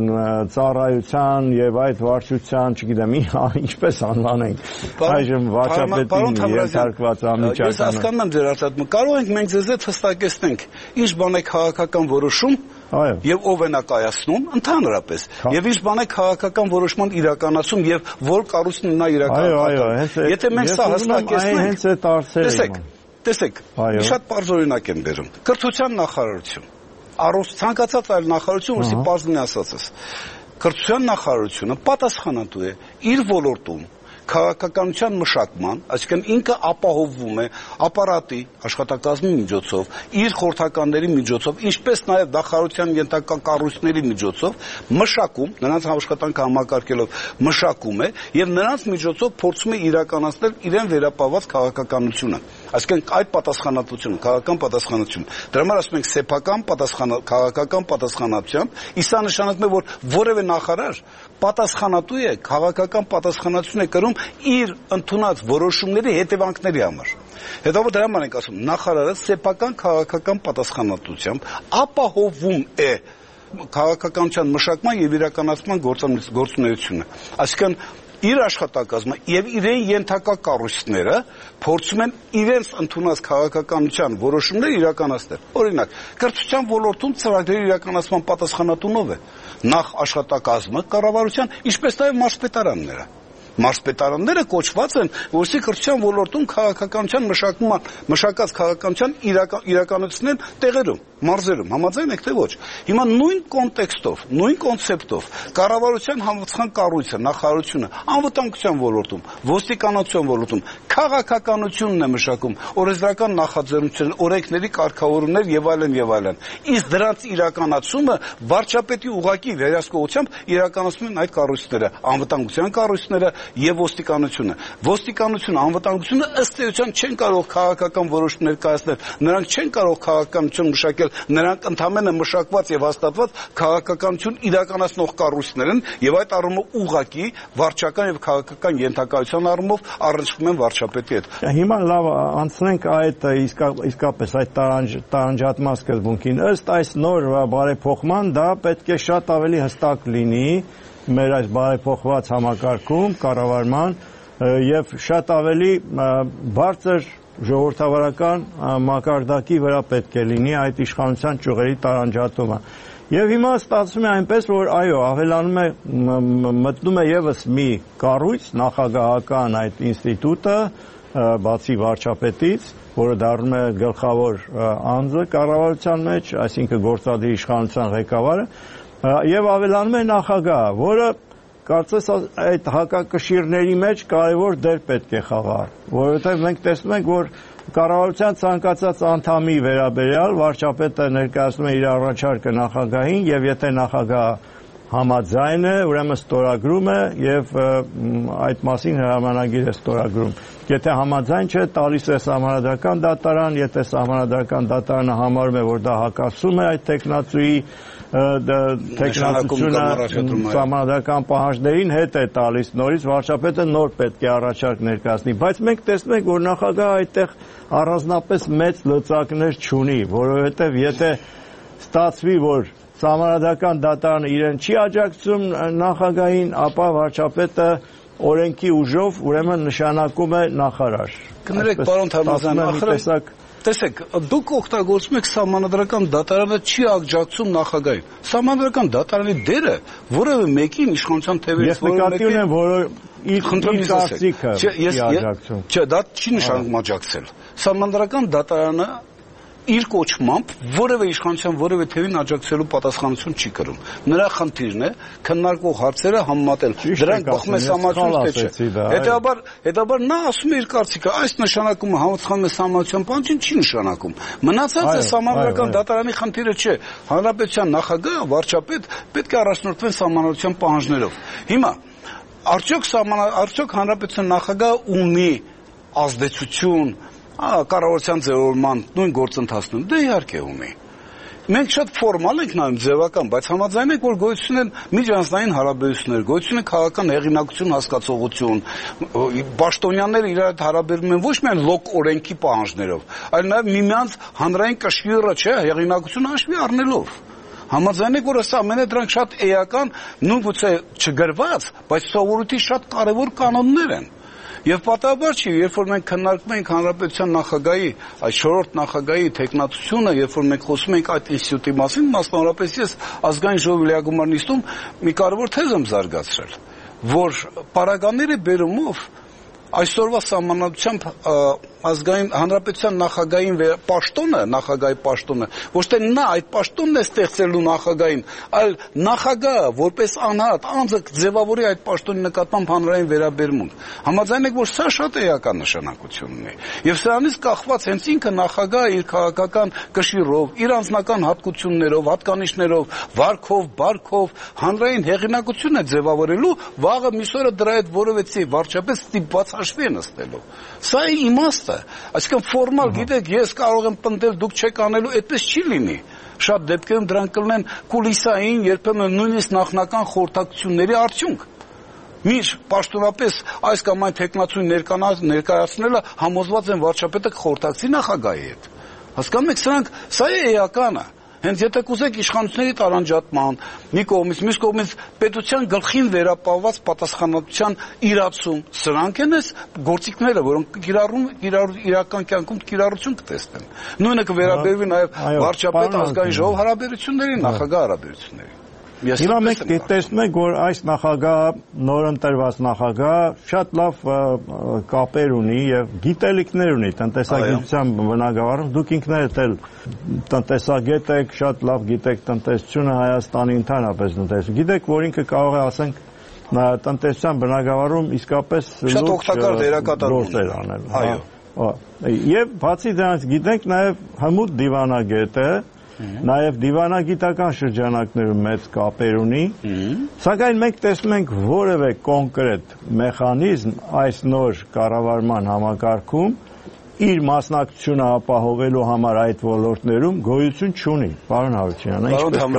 ծառայության եւ այդ վարչության, չգիտեմ, ինչպես անվանենք, այժմ վարչապետին ենթարկված ամիջականը։ Ես հասկանում եմ ձեր արտադրումը։ Կարող ենք մենք ձեզ հետ հստակեցնենք, ինչ բան է քաղաքական որոշում եւ ով է նա կայացնում ընդհանրապես, եւ ինչ բան է քաղաքական որոշման իրականացում եւ որ կառույցն նա իրականացնում։ Եթե մենք սա հստակեցնենք, հենց այդ արծերը։ Տեսեք, շատ պարզ օրինակ եմ բերում։ Կրթության նախարարություն առողջ ցանկացած այլ նախարարություն, որի բազնի ասածս։ Կրթության նախարարությունը պատասխանատու է իր ոլորտում քաղաքականության մշակման, այսինքն ինքը ապահովվում է ապարատի աշխատակազմի միջոցով, իր խորհրդականների միջոցով, ինչպես նաև նախարարության ենթակա կառույցների միջոցով մշակում, նրանց աշխատանքը համակարգելով մշակում է եւ նրանց միջոցով փորձում է իրականացնել իրեն վերապահված քաղաքականությունը։ Այսինքն այդ պատասխանատվությունը, քաղաքական պատասխանատվությունը։ Դրա համար ասում ենք սեփական պատասխան քաղաքական պատասխանատվությամբ, իսկ նշանակում է, որ որևէ նախարար պատասխանատու է, քաղաքական պատասխանատվություն է կրում իր ընդունած որոշումների հետևանքների համար։ Հետո դրա համար ենք ասում, նախարարը սեփական քաղաքական պատասխանատվությամբ ապահովում է քաղաքականության մշակման եւ իրականացման գործունեությունը։ Այսինքն իր աշխատակազմը եւ իրեն ենթակա կառույցները փորձում են իրենց ընդունած քաղաքականության որոշումներ իրականացնել։ Օրինակ, կրթության ոլորտում ծրագրերի իրականացման պատասխանատունով է նախ աշխատակազմը, կառավարության, ինչպես նաեւ մարզպետարանները։ Մարզպետարանները կոչված են, որսի կրթության ոլորտում քաղաքականության մշակման, մշակած քաղաքականության իրականացնեն տեղերում, մարզերում, համաձայն եք թե ոչ։ Հիմա նույն կոնտեքստով, նույն կոնցեպտով կառավարության համապատասխան կառույցը, նախարարությունը անվտանգության ոլորտում, ոստիկանության ոլորտում քաղաքականությունն է մշակում, օրենսդրական նախաձեռնություններ, օրենքների կարգավորումներ եւ այլն եւ այլն։ Իսկ դրանց իրականացումը վարչապետի ուղղակի վերահսկողությամբ իրականացնում են այդ կառույցները, անվտանգության կառույցները եւ ոստիկանությունը։ Ոստիկանությունը, անվտանգությունը ըստ էության չեն կարող քաղաքական որոշումներ կայացնել, նրանք չեն կարող քաղաքականություն մշակել, նրանք ընդհանրապես մշակված եւ հաստատված քաղաքականություն իրականացնող կառույցներ են եւ այդ առումով ուղղակի վարչական եւ քաղաքական ենթակայության առումով առնչվում են վարչապետի հետ։ Հիմա լավ անցնենք այդ իսկապես այդ տարանջատման սկզբունքին։ Ըստ այս նոր բարեփոխման դա պետք է շատ ավելի հստակ լինի մեր այս բարեփոխված համակարգում կառավարման եւ շատ ավելի բարձր ժողովրդավարական մակարդակի վրա պետք է լինի այդ իշխանության ճյուղերի տարանջատումը։ Եվ հիմա ստացվում է այնպես, որ այո, ավելանում է մտնում է եւս մի կառույց, նախագահական այդ ինստիտուտը, բացի վարչապետից, որը դառնում է գլխավոր անձը կառավարության մեջ, այսինքն գործադիր իշխանության ղեկավարը, եւ ավելանում է նախագահը, որը կարծես այդ հակակշիռների մեջ կարևոր դեր պետք է խաղա, որովհետեւ մենք տեսնում ենք, որ կառավարության ցանկացած անդամի վերաբերյալ վարչապետը ներկայացնում է իր առաջարկը նախագահին եւ եթե նախագահը համաձայն է, ուրեմն ստորագրում է եւ այդ մասին հրամանագիր է ստորագրում։ Եթե համաձայն չէ, տալիս է սահմանադրական դատարան, եթե սահմանադրական դատարանը համարում է, որ դա հակասում է այդ տեխնացուի տեխնացությունը սահմանադրական պահանջներին, հետ է տալիս նորից, վարչապետը նոր պետք է առաջարկ ներկայացնի, բայց մենք տեսնում ենք, որ նախագահը այդտեղ առանձնապես մեծ լծակներ չունի, որովհետեւ եթե ստացվի, որ Սահմանադրական դատարանը իրեն չի աջակցում նախագահին, ապա վարչապետը օրենքի ուժով ուրեմն նշանակում է նախարար։ Կներեք, պարոն Թարմազյան, ախր տեսեք, դուք օգտագործում եք Սահմանադրական դատարանը չի աջակցում նախագահին։ Սահմանադրական դատարանի դերը որևէ մեկին իշխանության թևերից որևէ մեկին ես նկատի ունեմ, որ իր կարծիքը չի աջակցում։ Չէ, դա չի նշանակում աջակցել։ Սահմանադրական դատարանը իր կոչմամբ որևէ իշխանության որևէ թևին աջակցելու պատասխանություն չի կրում։ Նրա խնդիրն է քննարկող հարցերը համեմատել։ Դրանք բխում է սահմանադրություն թե չէ։ Հետաբար, հետաբար նա ասում է իր կարծիքը, այս նշանակումը համաձայնում է սահմանադրության բանջին չի նշանակում։ Մնացածը սահմանադրական դատարանի խնդիրը չէ։ Հանրապետության նախագահ, վարչապետ պետք է առաջնորդվեն սահմանադրության պահանջներով։ Հիմա արդյոք արդյոք հանրապետության նախագահը ունի ազդեցություն կառավարության ձևավորման նույն գործընթացում, դե իհարկե ունի։ Մենք շատ ֆորմալ ենք նայում ձևական, բայց համաձայն ենք, որ գոյություն են միջանձնային հարաբերություններ, գոյություն է քաղաքական հեղինակություն, հասկացողություն, պաշտոնյաները իրար հետ հարաբերվում են ոչ միայն լոկ օրենքի պահանջներով, այլ նաև միմյանց հանրային կշիռը, չէ, հեղինակությունը հաշվի առնելով։ Համաձայն ենք, որ ըստ ամենը դրանք շատ էական, նույն գուցե չգրված, բայց սովորույթի շատ կարևոր կանոններ են։ Եվ պատահաբար չի, երբ որ մենք քննարկում ենք հանրապետության նախագահի, այդ չորրորդ նախագահի թեկնածությունը, երբ որ մենք խոսում ենք այդ ինստիտուտի մասին, մասնավորապես ես ազգային ժողովի լիագումար նիստում մի կարևոր թեզ եմ զարգացրել, որ պարագաների բերումով այսօրվա սահմանադրությամբ ազգային հանրապետության նախագահին պաշտոնը, նախագահի պաշտոնը, ոչ թե նա այդ պաշտոնն է ստեղծելու նախագահին, այլ նախագահը որպես անհատ անձը ձևավորի այդ պաշտոնի նկատմամբ հանրային վերաբերմունք։ Համաձայն եք, որ սա շատ էական նշանակություն ունի։ Եվ սրանից կախված հենց ինքը նախագահը իր քաղաքական կշիռով, իր անձնական հատկություններով, հատկանիշներով, վարքով, բարքով հանրային հեղինակություն է ձևավորելու, վաղը միսօրը դրա հետ որևէ վարչապետ ստիպված հաշվի է նստելու։ Սա է իմաստը, այսինքն ֆորմալ, գիտեք, ես կարող եմ պնդել, դուք չեք անելու, այդպես չի լինի։ Շատ դեպքերում դրանք կլինեն կուլիսային, երբեմն նույնիսկ նախնական խորհրդակցությունների արդյունք։ Միշտ պաշտոնապես այս կամ այն թեկնածուն ներկայացնելը համոզված են վարչապետը կխորհրդակցի նախագահի հետ։ Հասկանում եք, սրանք սա է էականը։ Հենց եթե կուզեք իշխանությունների տարանջատման, մի կողմից, մյուս կողմից պետության գլխին վերապահված պատասխանատվության իրացում, սրանք են այս գործիքները, որոնք կիրառում, իրական կյանքում կիրառություն կտեսնեն։ Նույնը կվերաբերվի նաև վարչապետ ազգային ժողով հարաբերությունների, նախագահ հարաբերությունների։ Հիմա մենք տեսնում ենք, որ այս նախագահը, նորընտրված նախագահը շատ լավ կապեր ունի եւ գիտելիքներ ունի տնտեսագիտության բնագավառում։ Դուք ինքներդ էլ տնտեսագետ եք, շատ լավ գիտեք տնտեսությունը Հայաստանի ընդհանրապես տնտեսություն։ Գիտեք, որ ինքը կարող է, ասենք, տնտեսության բնագավառում իսկապես շատ օգտակար դերակատարում անել։ Այո։ Եվ բացի դրանից գիտենք նաեւ հմուտ դիվանագետ է, նաև դիվանագիտական շրջանակներում մեծ կապեր ունի, սակայն մենք տեսնում ենք որևէ կոնկրետ մեխանիզմ այս նոր կառավարման համակարգում իր մասնակցությունը ապահովելու համար այդ ոլորտներում գոյություն չունի, պարոն Հարությունյան,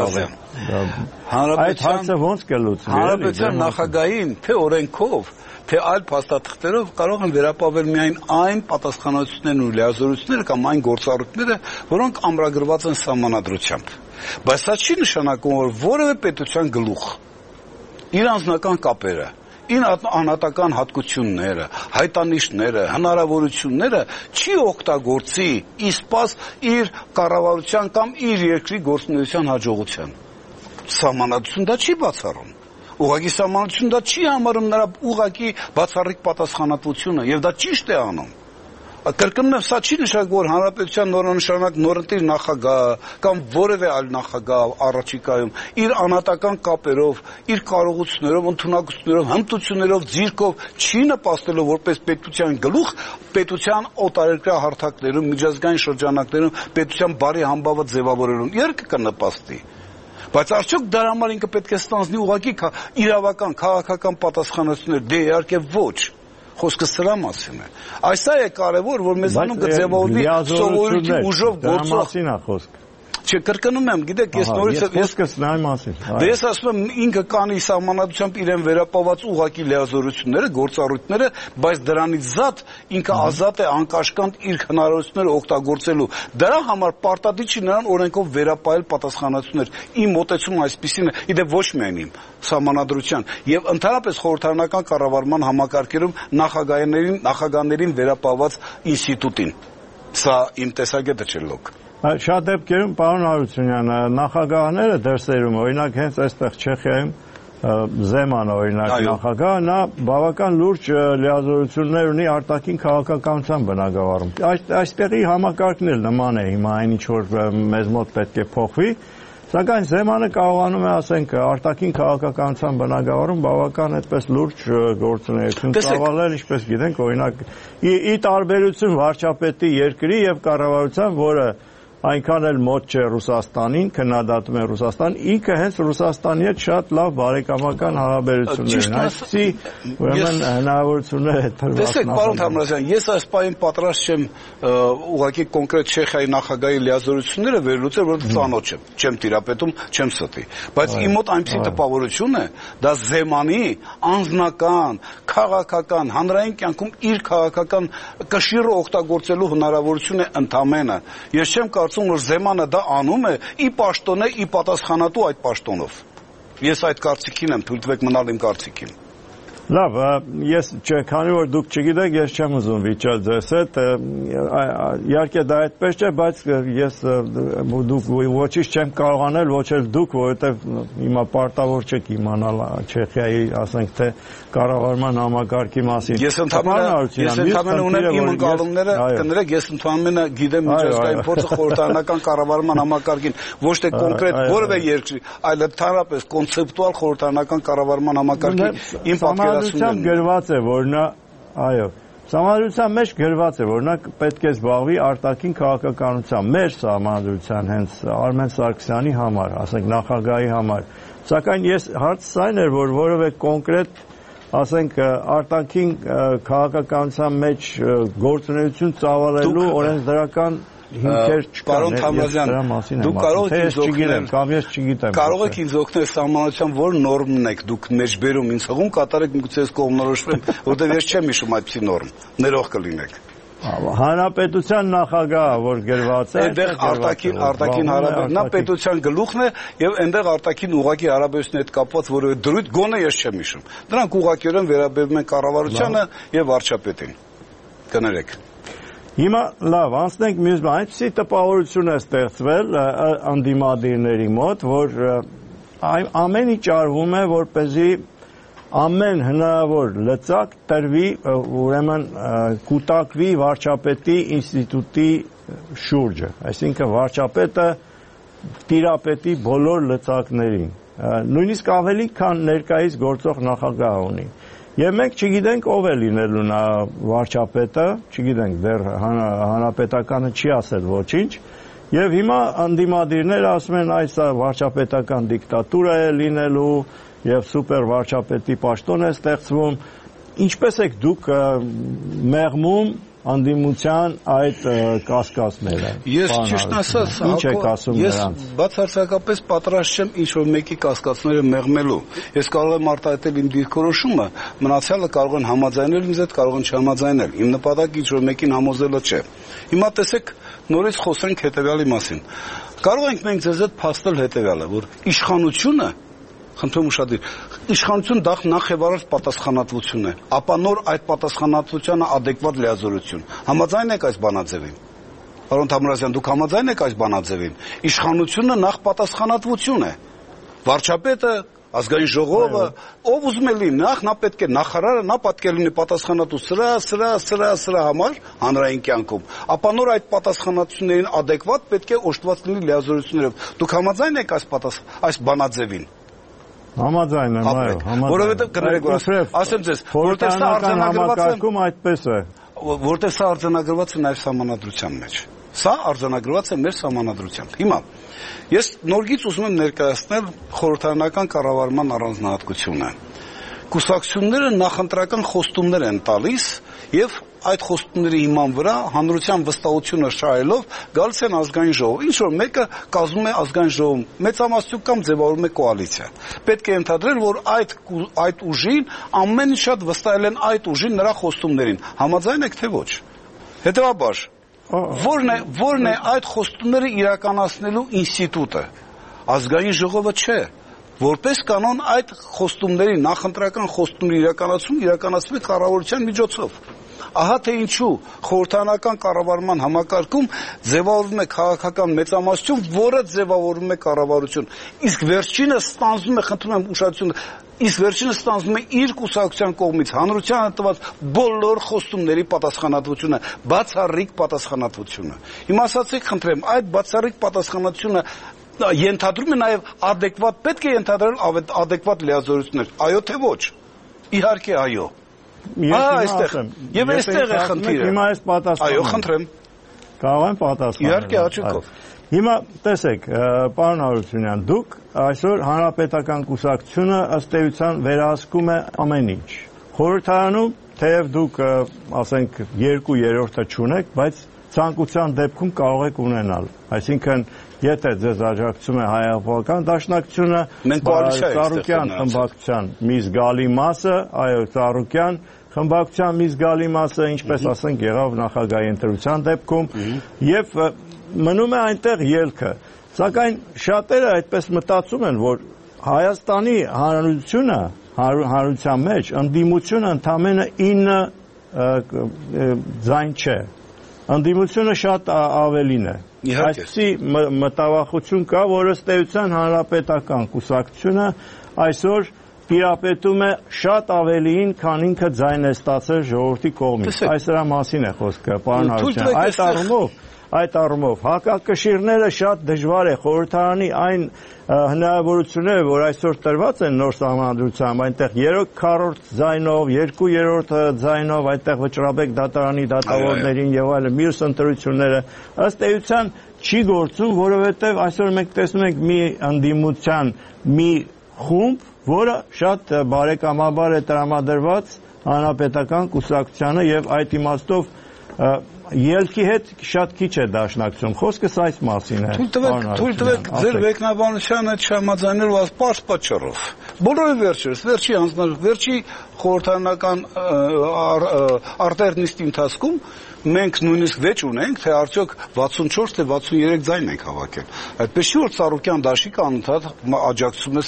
այդ հարցը ոնց կլուծվի։ Հանրապետության նախագահին թե օրենքով, թե այլ փաստաթղթերով կարող են վերապահվել միայն այն պատասխանատվություններն ու լիազորությունները կամ այն գործառույթները, որոնք ամրագրված են սահմանադրությամբ։ Բայց սա չի նշանակում, որ որևէ պետության գլուխ իր անձնական կապերը, իր անհատական հատկությունները, հայտանիշները, հնարավորությունները չի օգտագործի իսպաս իր կառավարության կամ իր երկրի գործունեության հաջողության։ Սահմանադրություն դա չի բացառում։ Ուղղակի սահմանադրությունը դա չի համարում նրա ուղղակի բացառիկ պատասխանատվությունը եւ դա ճիշտ է անում։ Կրկնում եմ, սա չի նշանակում, որ հանրապետության նորանշանակ նորընտիր նախագահ կամ որևէ այլ նախագահ առաջիկայում իր անհատական կապերով, իր կարողություններով, ընդունակություններով, հմտություններով, ձիրքով չի նպաստելով որպես պետության գլուխ պետության օտարերկրյա հարթակներում, միջազգային շրջանակներում պետության բարի համբավը ձևավորելուն։ Իհարկե կնպաստի։ Բայց արդյոք դրա համար ինքը պետք է ստանձնի ուղղակի իրավական, քաղաքական պատասխանատվություններ, դե իհարկե ոչ։ Խոսքը սրա մասին է։ Այս է կարևոր, որ մեզանում կձևավորվի սովորույթի ուժով գործող։ Չկրկնում եմ, գիտեք, ես նորից ես կսնայ մասին։ Դե ես ասում եմ ինքը կանի սահմանադրությամբ իրեն վերապահված ուղղակի լիազորությունները, գործառույթները, բայց դրանից զատ ինքը ազատ է անկաշկանդ իր հնարավորությունները օգտագործելու։ Դրա համար պարտադիր չի նրան օրենքով վերապահել պատասխանատվություններ։ Իմ մոտեցումը այսպեսին է, իդեպ ոչ միայն իմ սահմանադրության եւ ընդհանրապես խորհրդարանական կառավարման համակարգերում նախագահներին նախագահներին վերապահված ինստիտուտին։ Սա իմ տեսակետը չէ լոկ։ Շատ դեպքերում, պարոն Հարությունյան, նախագահները դրսերում, օրինակ հենց այստեղ Չեխիայում Զեմանը օրինակ նախագահը, նա բավական լուրջ լիազորություններ ունի արտաքին քաղաքականության բնագավառում։ Այստեղի համակարգն էլ նման է հիմա այն ինչ որ մեզ մոտ պետք է փոխվի, սակայն Զեմանը կարողանում է, ասենք, արտաքին քաղաքականության բնագավառում բավական այդպես լուրջ գործունեություն ծավալել, ինչպես գիտենք, օրինակ ի տարբերություն վարչապետի երկրի եւ կառավարության, որը այնքան էլ մոտ չէ Ռուսաստանին, քննադատում է Ռուսաստան, ինքը հենց Ռուսաստանի հետ շատ լավ բարեկամական հարաբերություններ ունի։ Այսպիսի ուրեմն հնարավորություններ է տրված։ Տեսեք, պարոն Թամրազյան, ես այս պահին պատրաստ չեմ ուղղակի կոնկրետ Չեխիայի նախագահի լիազորությունները վերլուծել, որովհետև ծանոթ չեմ, չեմ տիրապետում, չեմ ստի։ Բայց իմ մոտ այնպիսի տպավորություն է, դա Զեմանի անձնական, քաղաքական, հանրային կյանքում իր քաղաքական կշիռը օգտագործելու հնարավորություն է ընդամենը։ Ես չեմ կարծում, որ Զեմանը դա անում է ի պաշտոն է, ի պատասխանատու այդ պաշտոնով։ Ես այդ կարծիքին եմ, թույլ տվեք մնալ իմ կարծիքին։ Լավ, ես քանի որ դուք չգիտեք, ես չեմ ուզում վիճել ձեզ հետ, իհարկե դա այդպես չէ, բայց ես դուք ոչինչ չեմ կարող անել, ոչ էլ դուք, որովհետև հիմա պարտավոր չեք իմանալ Չեխիայի, ասենք թե կառավարման համակարգի մասին։ Ես ընդհանրապես ունեմ իմ ընկալումները, կներեք, ես ընդհանրապես գիտեմ միջազգային փորձը խորհրդարանական կառավարման համակարգին, ոչ թե կոնկրետ որևէ երկրի, այլ ընդհանրապես կոնցեպտուալ խորհրդարանական կառավարման համակարգի իմ Համադրությամբ գրված է, որ նա, այո, համադրության մեջ գրված է, որ նա պետք է զբաղվի արտաքին քաղաքականությամբ, մեր համադրության հենց Արմեն Սարգսյանի համար, ասենք նախագահի համար։ Սակայն ես հարցս այն էր, որ որևէ կոնկրետ, ասենք արտաքին քաղաքականության մեջ գործունեություն ծավալելու օրենսդրական հիմքեր չկան։ Պարոն Թամրազյան, դուք կարող եք ինձ օգնել, կամ ես չգիտեմ։ Կարող եք ինձ օգնել սահմանադրության որ նորմն եք դուք մեջբերում ինձ հղում կատարեք միգուցե ես կողմնորոշվեմ, որտեղ ես չեմ հիշում այդպիսի նորմ, ներող կլինեք։ Հանրապետության նախագահը, որ գրված է, այնտեղ արտաքին արտաքին հարաբերությունն նա պետության գլուխն է եւ այնտեղ արտաքին ուղղակի հարաբերությունների հետ կապված որևէ դրույթ գոնե ես չեմ հիշում։ Դրանք ուղղակիորեն վերաբերում են կառավարությանը եւ վարչապետին։ Կներեք։ Հիմա լավ, անցնենք մյուս բան, այնպիսի տպավորություն է ստեղծվել անդիմադիրների մոտ, որ ամեն ինչ արվում է, որպեսզի ամեն հնարավոր լծակ տրվի, ուրեմն կուտակվի վարչապետի ինստիտուտի շուրջը, այսինքն վարչապետը տիրապետի բոլոր լծակներին, նույնիսկ ավելի քան ներկայիս գործող նախագահ ունի։ Եվ մենք չգիտենք ով է լինելու նա վարչապետը, չգիտենք, դեռ հանրապետականը չի ասել ոչինչ, եւ հիմա անդիմադիրները ասում են այս վարչապետական դիկտատուրա է լինելու եւ սուպեր վարչապետի պաշտոն է ստեղծվում։ Ինչպես եք դուք մեղմում անդիմության այդ կասկածները։ Ես ճիշտ ասած, ինչ եք ասում նրանց։ Ես բացարձակապես պատրաստ չեմ ինչ որ մեկի կասկածները մեղմելու։ Ես կարող եմ արտահայտել իմ դիրքորոշումը, մնացյալը կարող են համաձայնել ինձ հետ, կարող են չհամաձայնել։ Իմ նպատակը ինչ որ մեկին համոզելը չէ։ Հիմա տեսեք, նորից խոսենք հետեւյալի մասին։ Կարող ենք մենք ձեզ հետ փաստել հետեւյալը, որ իշխանությունը խնդրում ուշադիր, իշխանություն դա նախ եւ առաջ պատասխանատվություն է, ապա նոր այդ պատասխանատվությանը adekvat լիազորություն։ Համաձայն եք այս բանաձևին։ Պարոն Թամրազյան, դուք համաձայն եք այս բանաձևին։ Իշխանությունը նախ պատասխանատվություն է։ Վարչապետը, ազգային ժողովը, ով ուզում է լինի, նախ նա պետք է նախարարը, նա պետք է լինի պատասխանատու սրա, սրա, սրա, սրա համար հանրային կյանքում։ Ապա նոր այդ պատասխանատվություններին adekvat պետք է օժտված լինի լիազորություններով։ Դուք համաձայն եք այս այս բանաձևին։ Համաձայն եմ, այո, համաձայն։ Որովհետև կներեք, ասեմ ձեզ, որտեղ սա արձանագրված է, այդպես է։ Որտեղ սա արձանագրված է նաև սահմանադրության մեջ։ Սա արձանագրված է մեր սահմանադրությամբ։ Հիմա ես նորից ուզում եմ ներկայացնել խորհրդարանական կառավարման առանձնահատկությունը։ Կուսակցությունները նախընտրական խոստումներ են տալիս եւ այդ խոստումների հիման վրա հանրության վստահությունը շահելով գալիս են ազգային ժողով։ Ինչ որ մեկը կազմում է ազգային ժողովում մեծամասնություն կամ ձևավորում է կոալիցիա։ Պետք է ընդհանրել, որ այդ այդ ուժին ամեն ինչ շատ վստահել են այդ ուժին նրա խոստումներին։ Համաձայն եք թե ոչ։ Հետևաբար Որն է, որն է այդ խոստումները իրականացնելու ինստիտուտը։ Ազգային ժողովը չէ։ Որպես կանոն այդ խոստումների նախընտրական խոստումների իրականացում իրականացվում է կառավարության միջոցով։ Ահա թե ինչու խորհրդարանական կառավարման համակարգում ձևավորվում է քաղաքական մեծամասնություն, որը ձևավորվում է կառավարություն։ Իսկ վերջինը ստանձնում է, խնդրում եմ ուշադրություն, իսկ վերջինը ստանձնում է իր կուսակցության կողմից հանրությանը տված բոլոր խոստումների պատասխանատվությունը, բացառիկ պատասխանատվությունը։ Հիմա ասացեք, խնդրեմ, այդ բացառիկ պատասխանատվությունը ենթադրում է նաև adekvat, պետք է ենթադրել adekvat լիազորություններ։ Այո թե ոչ։ Իհարկե այո։ Այստեղ եւ այստեղ է խնդիրը։ Հիմա այս պատասխանը։ Այո, խնդրեմ։ Կարող եմ պատասխանել։ Իհարկե, հաճույքով։ Հիմա տեսեք, պարոն Հարությունյան, դուք այսօր հանրապետական կուսակցությունը ըստ էության վերահսկում է ամեն ինչ։ Խորհրդարանում թեև դուք, ասենք, երկու երրորդը չունեք, բայց ցանկության դեպքում կարող եք ունենալ։ Այսինքն, եթե ձեզ աջակցում է հայ-աղբական դաշնակցությունը, Ծառուկյան խմբակցության մի զգալի մասը, այո, Ծառուկյան խմբակցության մի զգալի մասը, ինչպես ասենք, եղավ նախագահի ընտրության դեպքում, եւ մնում է այնտեղ ելքը։ Սակայն շատերը այդպես մտածում են, որ Հայաստանի հանրությունը, հանրության մեջ ընդդիմությունը ընդամենը ինը ձայն չէ։ Ընդդիմությունը շատ ավելին է։ Այսպիսի մտավախություն կա, որ ըստ էության հանրապետական կուսակցությունը այսօր տիրապետում է շատ ավելիին, քան ինքը ձայն է ստացել ժողովրդի կողմից։ Այս դրա մասին է խոսքը, պարոն Հարությունյան։ Այդ առումով Այդ առումով հակակշիռները շատ դժվար է խորհրդարանի այն հնարավորությունները, որ այսօր տրված են նոր սահմանադրությամբ, այնտեղ երեք ձայնով, երկու երրորդ ձայնով, այնտեղ Վճռաբեկ դատարանի դատավորներին եւ այլն մյուս ընտրությունները ըստ էության չի գործում, որովհետեւ այսօր մենք տեսնում ենք մի ընդդիմության մի խումբ, որը շատ բարեկամաբար է տրամադրված հանրապետական կուսակցությանը եւ այդ իմաստով ելքի հետ շատ քիչ է դաշնակցում։ Խոսքս այս մասին է։ Թույլ տվեք ձեր մեկնաբանությանը չհամաձայնելու պարզ պատճառով։ Բոլորը վերջերս, վերջի հանձնարար, վերջի խորհրդարանական արտերնիստի ընթացքում մենք նույնիսկ վեճ ունենք, թե արդյոք վաթսունչորս թե վաթսուներեք ձայն ենք հավաքել։ Այդպես չի, որ Ծառուկյան դաշիկը անընդհատ աջակցում է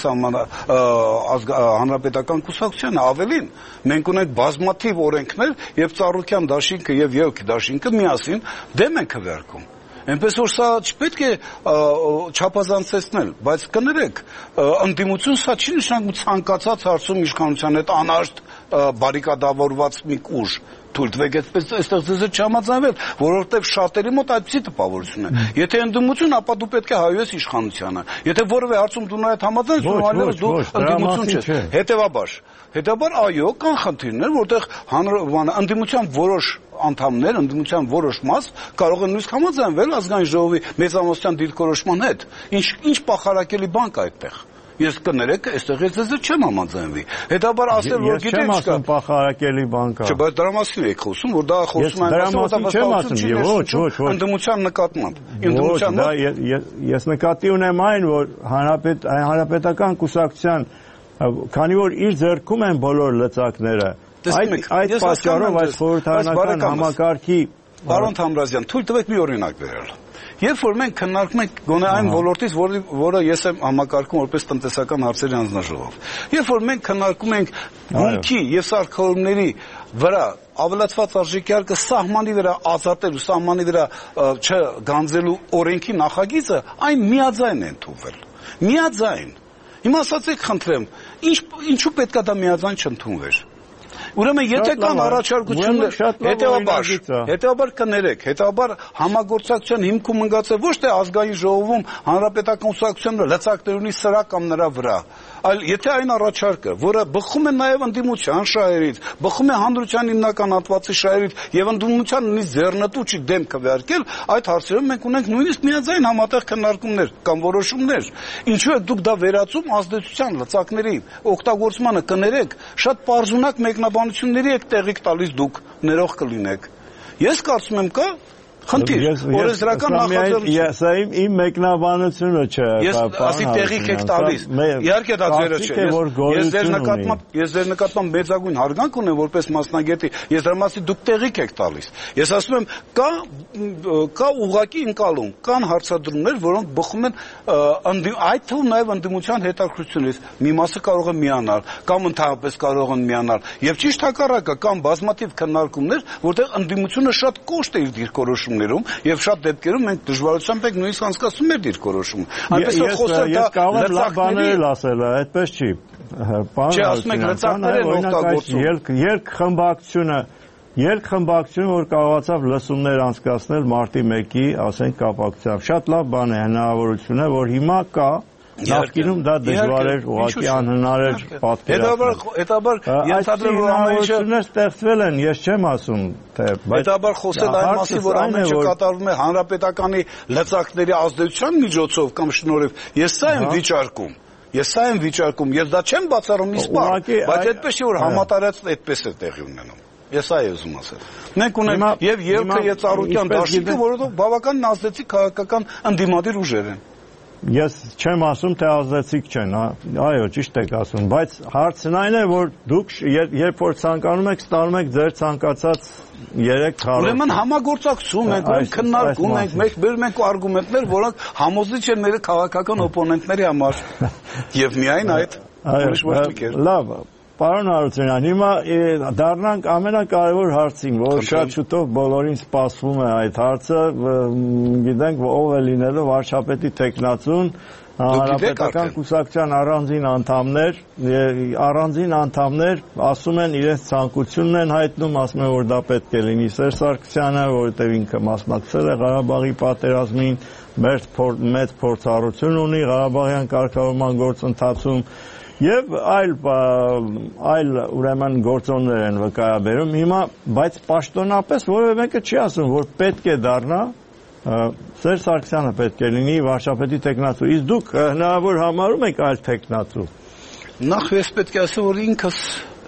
հանրապետական կուսակցությանը, ավելին, մենք ունենք բազմաթիվ օրենքներ, եւ Ծառուկյան դաշինքը եւ ԵՕԿ դաշինքը միասին դեմ են քվեարկում։ Այնպես որ սա չպետք է չափազանցեցնել, բայց կներեք, ընդդիմություն սա չի նշանակում ցանկացած հարցում իշխանության հետ անհաշտ բարիկադավորված մի ուժ։ Թույլ տվեք այդպես այստեղ ձեզ չհամաձայնվել, որովհետև շատերի մոտ այդպիսի տպավորություն է։ Եթե ընդդիմություն, ապա դու պետք է հայոց իշխանությանը։ Եթե որևէ հարցում դու նայդ համաձայն ես, նորմալորեն դու ընդդիմություն չես։ Հետևաբար, հետևաբար այո, կան խնդիրներ, որտեղ ընդդիմության որոշ անդամներ, ընդդիմության որոշ մաս կարող են նույնիսկ համաձայնվել ազգային ժողովի մեծամասնության դիրքորոշման հետ։ Ինչ ինչ պախարակելի բան կա այդտեղ։ Ես կներեք, այստեղ ես ձեզ չեմ համաձայնվի։ Հետաբար ասել, որ գիտեք, չեմ ասում պախարակելի բան կա։ Չէ, բայց դրա մասին եք խոսում, որ դա խոսում են, դրա մասին չեմ ասում, ոչ, ոչ, ոչ։ Ընդդիմության նկատմամբ։ Ընդդիմության ես նկատի ունեմ այն, որ հանրապետական կուսակցության, քանի որ իր ձեռքում են բոլոր լծակները, այդ պատճառով այս խորհրդարանական համակարգի Պարոն Թամրազյան, թույլ տվեք մի օրինակ բերել։ Երբ որ մենք քննարկում ենք գոնե այն ոլորտից, որը ես եմ համակարգում որպես տնտեսական հարցերի հանձնաժողով, երբ որ մենք քննարկում ենք հումքի եւ սարքավորումների վրա ավելացված արժեքի արկը սահմանի վրա ազատելու, սահմանի վրա չգանձելու օրենքի նախագիծը, այն միաձայն է ընդունվել։ Միաձայն։ Հիմա ասացեք, խնդրեմ, ինչու պետքա դա միաձայն չընդունվեր։ Ուրեմն եթե կան առաջարկություններ, հետեւաբար, հետեւաբար կներեք, հետեւաբար համագործակցության հիմքում ընկած է ոչ թե ազգային ժողովում հանրապետական կուսակցությունը լծակներ ունի սրա կամ նրա վրա, այլ եթե այն առաջարկը, որը բխում է նաև ընդդիմության շահերից, բխում է հանրության հիմնական հատվածի շահերից եւ ընդդիմության նույնիսկ ձեռնտու դեմ քվեարկել, այդ հարցերում մենք ունենք նույնիսկ միաձայն համատեղ քննարկումներ կամ որոշումներ։ Ինչու է դուք դա վերածում ազդեցության լծակների օգտագործմանը կներեք, շատ պարզունակ մեկնաբանությունների եք տեղիք տալիս դուք, ներող կլինեք։ Ես կարծում եմ կա խնդիր, օրենսդրական նախաձեռնություն։ Սա իմ մեկնաբանությունը չէ։ Ես ասի տեղիք եք տալիս։ Իհարկե դա ձերը չէ։ Ես ձեր նկատմամբ, ես ձեր նկատմամբ մեծագույն հարգանք ունեմ որպես մասնագետի, ես դրա մասին դուք տեղիք եք տալիս։ Ես ասում եմ, կա կա ուղղակի ընկալում, կան հարցադրումներ, որոնք բխում են այդ թվում նաև ընդդիմության հետաքրքրությունից։ Մի մասը կարող է միանալ, կամ ընդհանրապես կարող են միանալ։ Եվ ճիշտ հակառակը, կան բազմաթիվ քննարկումներ, որտեղ ընդդիմությունը շատ կոշտ է իր դիրքորոշում եւ շատ դեպքերում մենք դժվարությամբ ենք նույնիսկ անցկացնում մեր դիրքորոշումը։ Այնպես որ խոսել դա լծակների ասել է, այդպես չի։ Չէ, ասում եք լծակներ են օգտագործում։ Երկխմբակցությունը, երկխմբակցությունը, որ կարողացավ լսումներ անցկացնել մարտի մեկի, ասենք, կապակցությամբ, շատ լավ բան է, հնարավորություն է, որ հիմա կա Նախկինում դա դժվար էր, ուղղակի անհնար էր պատկերացնել։ Հետաբար ենթադրում որ ամեն ինչը ստեղծվել են, ես չեմ ասում, թե հետաբար խոսել այն մասին, որ ամեն ինչը կատարվում է հանրապետականի լծակների ազդեցության միջոցով կամ շնորհիվ, ես սա եմ վիճարկում։ Ես սա եմ վիճարկում, եւ դա չեմ բացառում իսպար, բայց այդպես չէ որ համատարած այդպես է տեղի ունենում։ Ես այ ուզում ասել։ Մենք ունենք եւ ԵԼՔ Եծառության դաշինքը, որոնք բավական ազդեցիկ քաղաքական ընդդիմադիր ուժեր են։ Ես չեմ ասում, թե ազդեցիկ չեն, այո, ճիշտ եք ասում, բայց հարցն այն է, որ դուք երբ որ ցանկանում եք, ստանում եք ձեր ցանկացած երեք քառ։ Ուրեմն համագործակցում ենք, ուրեմն քննարկում ենք, մենք բերում ենք արգումենտներ, որոնք համոզիչ են մեր քաղաքական օպոնենտների համար։ Եվ միայն այդ։ Լավ, պարոն Հարությունյան, հիմա դառնանք ամենակարևոր հարցին, որ շատ շուտով բոլորին սպասվում է այդ հարցը, գիտենք ով է լինելու վարչապետի տեխնացուն, հանրապետական կուսակցության առանձին անդամներ, առանձին անդամներ ասում են իրենց ցանկությունն են հայտնում, ասում են որ դա պետք է լինի Սերժ Սարգսյանը, որովհետև ինքը մասնակցել է Ղարաբաղի պատերազմին, մեծ փորձառություն ունի Ղարաբաղյան կարգավորման գործընթացում Եվ այլ այլ ուրեմն գործոններ են վկայաբերում հիմա, բայց պաշտոնապես որևէ մեկը չի ասում, որ պետք է դառնա Սերժ Սարգսյանը պետք է լինի վարչապետի տեխնացու։ Իսկ դուք հնարավոր համարում եք այլ տեխնացու։ Նախ ես պետք է ասեմ, որ ինքս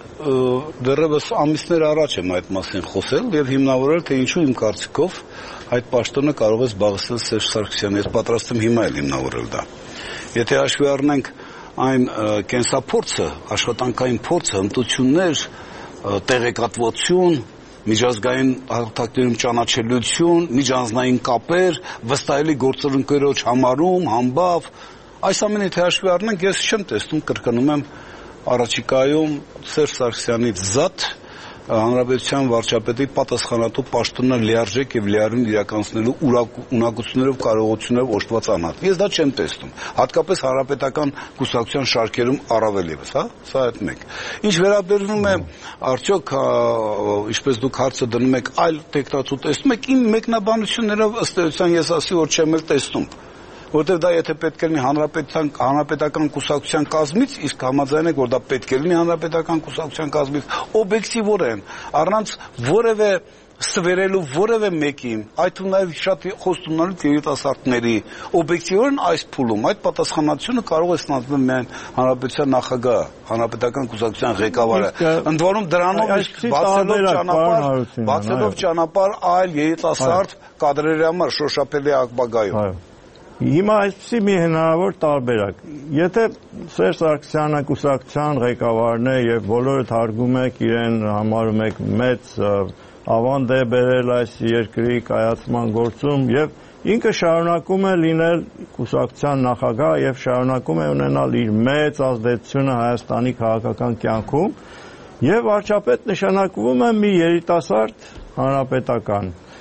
դեռևս ամիսներ առաջ եմ այդ մասին խոսել եւ հիմնավորել, թե ինչու իմ կարծիքով այդ պաշտոնը կարող է զբաղեցնել Սերժ Սարգսյանը։ Ես պատրաստ եմ հիմա էլ հիմնավորել դա։ Եթե հաշվի առնենք այն կենսափորձը, աշխատանքային փորձը, հմտություններ, տեղեկատվություն, միջազգային հարթակներում ճանաչելիություն, միջանձնային կապեր, վստահելի գործընկերոջ համարում, համբավ, այս ամենը եթե հաշվի առնենք, ես չեմ տեսնում, կրկնում եմ, առաջիկայում Սերժ Սարգսյանից զատ հանրապետության վարչապետի պատասխանատու պաշտոնը լիարժեք եւ լիարին իրականացնելու ունակություններով կարողություններով օժտված անհատ։ Ես դա չեմ տեսնում։ Հատկապես հանրապետական կուսակցության շարքերում առավել եւս, հա, սա այդ մեկ։ Ինչ վերաբերվում է արդյոք ինչպես դուք հարցը դնում եք այլ տեխնացու տեսնում եք, իմ մեկնաբանություններով ըստ էության ես ասի որ չեմ էլ տեսնում։ Որտեղ դա եթե պետք է լինի հանրապետական հանրապետական կուսակցության կազմից, իսկ համաձայն եք որ դա պետք է լինի հանրապետական կուսակցության կազմից, օբյեկտիվորեն, առանց որևէ սվերելու որևէ մեկին, այդ ու նաև շատ խոստումնալից երիտասարդների, օբյեկտիվորեն այս փուլում այդ պատասխանատվությունը կարող է ստանձնել միայն հանրապետության նախագահը, հանրապետական կուսակցության ղեկավարը, ընդ որում դրանով բացելով ճանապարհ, բացելով ճանապարհ այլ երիտասարդ կադրերի համար շոշափելի ապագայում։ Հիմա այսպիսի մի հնարավոր տարբերակ։ Եթե Սերժ Սարգսյանը կուսակցության ղեկավարն է եւ բոլորդ հարգում եք իրեն, համարում եք մեծ ավանդ է բերել այս երկրի կայացման գործում եւ ինքը շարունակում է լինել կուսակցության նախագահ եւ շարունակում է ունենալ իր մեծ ազդեցությունը Հայաստանի քաղաքական կյանքում եւ վարչապետ նշանակվում է մի երիտասարդ հանրապետական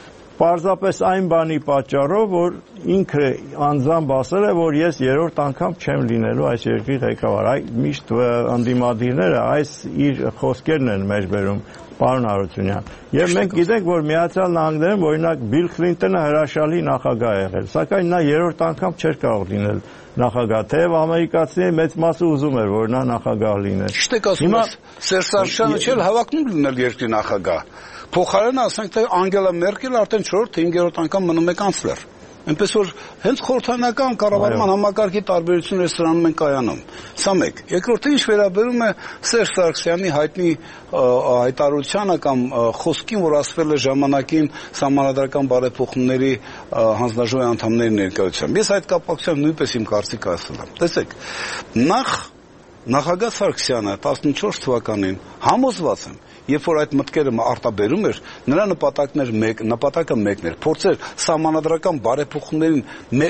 պարզապես այն բանի պատճառով, որ ինքը անձամբ ասել է, որ ես երրորդ անգամ չեմ լինելու այս երկրի ղեկավար։ Այ միշտ ընդդիմադիրները այս իր խոսքերն են մեջբերում, պարոն Հարությունյան։ Եվ մենք գիտենք, որ Միացյալ Նահանգներում օրինակ Բիլ Քլինտոնը հրաշալի նախագահ է եղել, սակայն նա երրորդ անգամ չէր կարող լինել նախագահ, թեև ամերիկացիների մեծ մասը ուզում էր, որ նա նախագահ լիներ։ Ճիշտ եք ասում, Սերժ Սարգսյանը չէր հավակնում լինել երկրի նախագահ։ Փոխարենը ասենք թե Անգելա Մերկելը արդեն չորրորդ թե հինգերորդ անգամ մնում է կանցլեր։ Այնպես որ հենց խորհրդանական կառավարման համակարգի տարբերությունները սրանում են կայանում։ Սա մեկ։ Երկրորդը ինչ վերաբերում է Սերժ Սարգսյանի հայտնի հայտարարությանը կամ խոսքին, որ ասվել է ժամանակին սահմանադրական բարեփոխումների հանձնաժողովի անդամների ներկայությամբ։ Ես այդ կապակցությամբ նույնպես իմ կարծիքը ասել եմ։ Տեսեք, նախ նախագահ Սարգսյանը տասնչորս թվականին համոզված եմ, երբ որ այդ մտքերը արտաբերում էր, նրա նպատակներ մեկ, նպատակը մեկն էր, փորձեր սահմանադրական բարեփոխումներին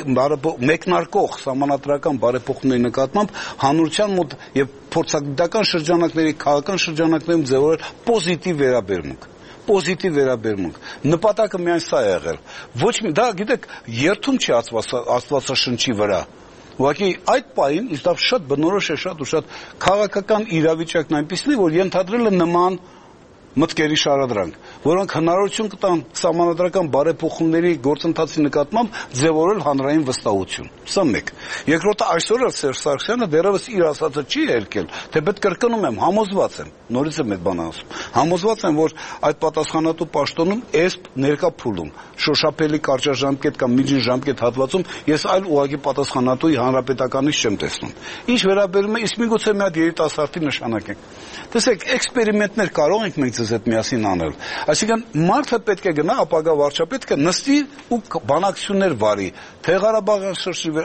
մեկնարկող սահմանադրական բարեփոխումների նկատմամբ հանրության մոտ եւ փորձագիտական շրջանակների, քաղաքական շրջանակներում ձևավորել պոզիտիվ վերաբերմունք։ Պոզիտիվ վերաբերմունք։ Նպատակը միայն սա է եղել։ Ոչ մի, դա գիտեք, երթում չի Աստվածաշնչի վրա։ Ուղղակի այդ պահին իստավ շատ բնորոշ է, շատ ու շատ քաղաքական իրավիճակն այնպիսին է, որ ենթադրել է նման մտքերի շարադրանք, որոնք հնարավորություն կտան սահմանադրական բարեփոխումների գործընթացի նկատմամբ ձևավորել հանրային վստահություն։ Սա մեկ։ Երկրորդը, այսօր էլ Սերժ Սարգսյանը դեռևս իր ասածը չի երկել, թե պետք կրկնում եմ, համոզված եմ, նորից եմ այդ բանը ասում, համոզված եմ, որ այդ պատասխանատու պաշտոնում էսպ ներկա փուլում, շոշափելի կարճաժամկետ կամ միջին ժամկետ հատվածում ես այլ ուղղակի պատասխանատուի հանրապետականից չեմ տեսնում։ Ինչ վերաբերում է, իսկ միգուցե մի հատ երիտասարդի նշանակենք։ Տեսեք, էքսպերիմենտներ կարող ենք մենք այդ միասին անել։ Այսինքն մարդը պետք է գնա, ապագա վարչապետը նստի ու բանակցություններ վարի, թե Ղարաբաղյան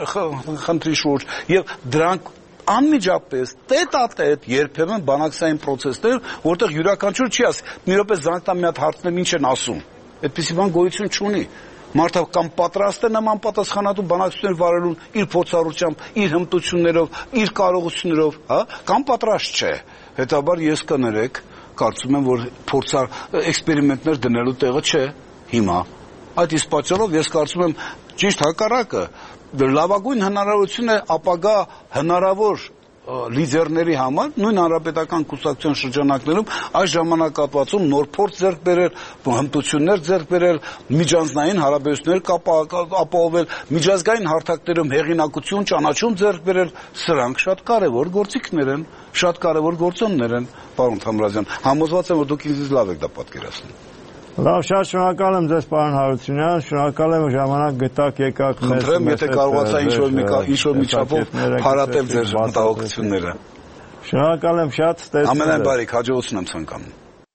խնդրի շուրջ եւ դրանք անմիջապես տետ-ա-տետ երբեմն բանակցային process-ներ, որտեղ յուրաքանչյուր չի ասի, մի րոպե զանգտամ մի հատ հարցնեմ ինչ են ասում։ Այդպիսի բան գոյություն չունի։ Մարդը կամ պատրաստ է նման պատասխանատու բանակցություններ վարելուն իր փորձառությամբ, իր հմտություններով, իր կարողություններով, հա, կամ պատրաստ չէ։ Հետաբար ես կներեք, կարծում եմ, որ փորձար էքսպերիմենտներ դնելու տեղը չէ հիմա։ Այդ իսկ պատճառով ես կարծում եմ ճիշտ հակառակը, լավագույն հնարավորություն է ապագա հնարավոր լիդերների համար նույն հանրապետական կուսակցության շրջանակներում այս ժամանակահատվածում նոր փորձ ձեռք բերել, հմտություններ ձեռք բերել, միջանձնային հարաբերություններ ապահովել, միջազգային հարթակներում հեղինակություն, ճանաչում ձեռք բերել, սրանք շատ կարևոր գործիքներ են, շատ կարևոր գործոններ են, պարոն Թամրազյան, համոզված եմ, որ դուք ինձ լավ եք դա պատկերացնում։ Լավ, շատ շնորհակալ եմ ձեզ, պարոն Հարությունյան, շնորհակալ եմ ժամանակ գտաք եկաք մեզ։ Խնդրեմ, եթե կարողացա ինչ-որ մի ինչ-որ միջավայր փարատել ձեր մտահոգությունները։ Շնորհակալ եմ շատ, ստեսնենք։ Ամենայն բարիք, հաջողություն եմ ցանկանում։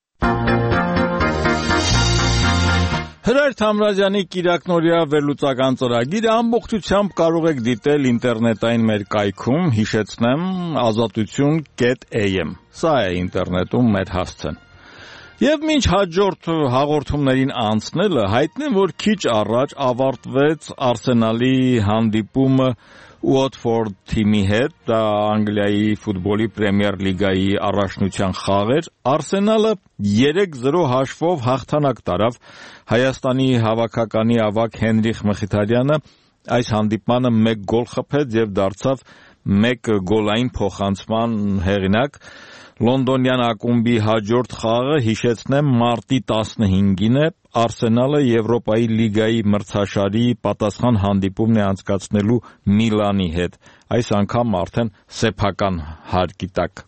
Հրայր Թամրազյանի Կիրակնօրյա վերլուծական ծրագիրը ամբողջությամբ կարող եք դիտել ինտերնետային մեր կայքում, հիշեցնեմ, ազատություն կետ էյ էմ։ Սա է ինտերնետում մեր հասցեն։ Եվ մինչ հաջորդ հաղորդումներին անցնելը հայտնեմ, որ քիչ առաջ ավարտվեց Արսենալի հանդիպումը Ուոտֆորդ թիմի հետ, դա Անգլիայի ֆուտբոլի պրեմիեր լիգայի առաջնության խաղ էր։ Արսենալը երեք զրո հաշվով հաղթանակ տարավ։ Հայաստանի հավաքականի ավագ Հենրիխ Մխիթարյանը այս հանդիպմանը մեկ գոլ խփեց եւ դարձավ մեկ գոլային փոխանցման հեղինակ։ Լոնդոնյան ակումբի հաջորդ խաղը, հիշեցնեմ, մարտի տասնհինգին է, Արսենալը Եվրոպայի լիգայի մրցաշարի պատասխան հանդիպումն է անցկացնելու Միլանի հետ, այս անգամ արդեն սեփական հարկի տակ։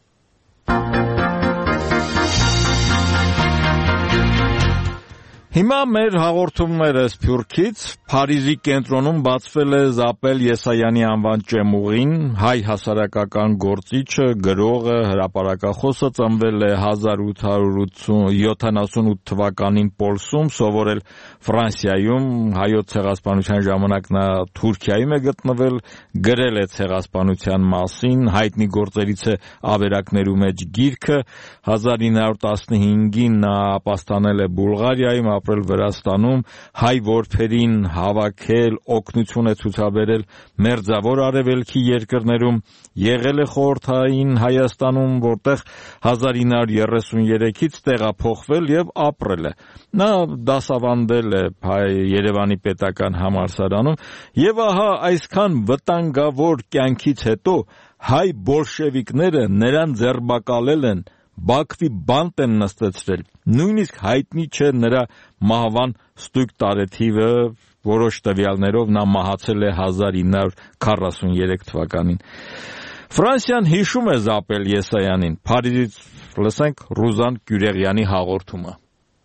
Հիմա մեր հաղորդումները Սփյուռքից, Փարիզի կենտրոնում բացվել է Զապել Եսայանի անվան ճեմուղին, հայ հասարակական գործիչը, գրողը, հրապարակախոսը ծնվել է հազար ութ հարյուր յոթանասունութ թվականին Պոլսում, սովորել Ֆրանսիայում, հայոց ցեղասպանության ժամանակ նա Թուրքիայում է գտնվել, գրել է ցեղասպանության մասին, հայտնի գործերից է Ավերակներու մեջ գիրքը, հազար ինը հարյուր տասնհինգին նա ապաստանել է Բուլղարիայում, ապրել Վրաստանում, հայ որբերին հավաքել, օգնություն է ցուցաբերել Մերձավոր Արևելքի երկրներում, եղել է խորհրդային Հայաստանում, որտեղ հազար ինը հարյուր երեսուներեքից տեղափոխվել եւ ապրել է։ Նա դասավանդել է Երևանի պետական համալսարանում եւ ահա այսքան վտանգավոր կյանքից հետո հայ բոլշևիկները նրան ձերբակալել են, Բաքվի բանտ են նստեցրել, նույնիսկ հայտնի չէ նրա մահվան ստույգ տարեթիվը, որոշ տվյալներով նա մահացել է հազար ինը հարյուր քառասուներեք թվականին։ Ֆրանսիան հիշում է Զաբել Եսայանին, Փարիզից լսենք Ռուզան Գյուրեղյանի հաղորդումը։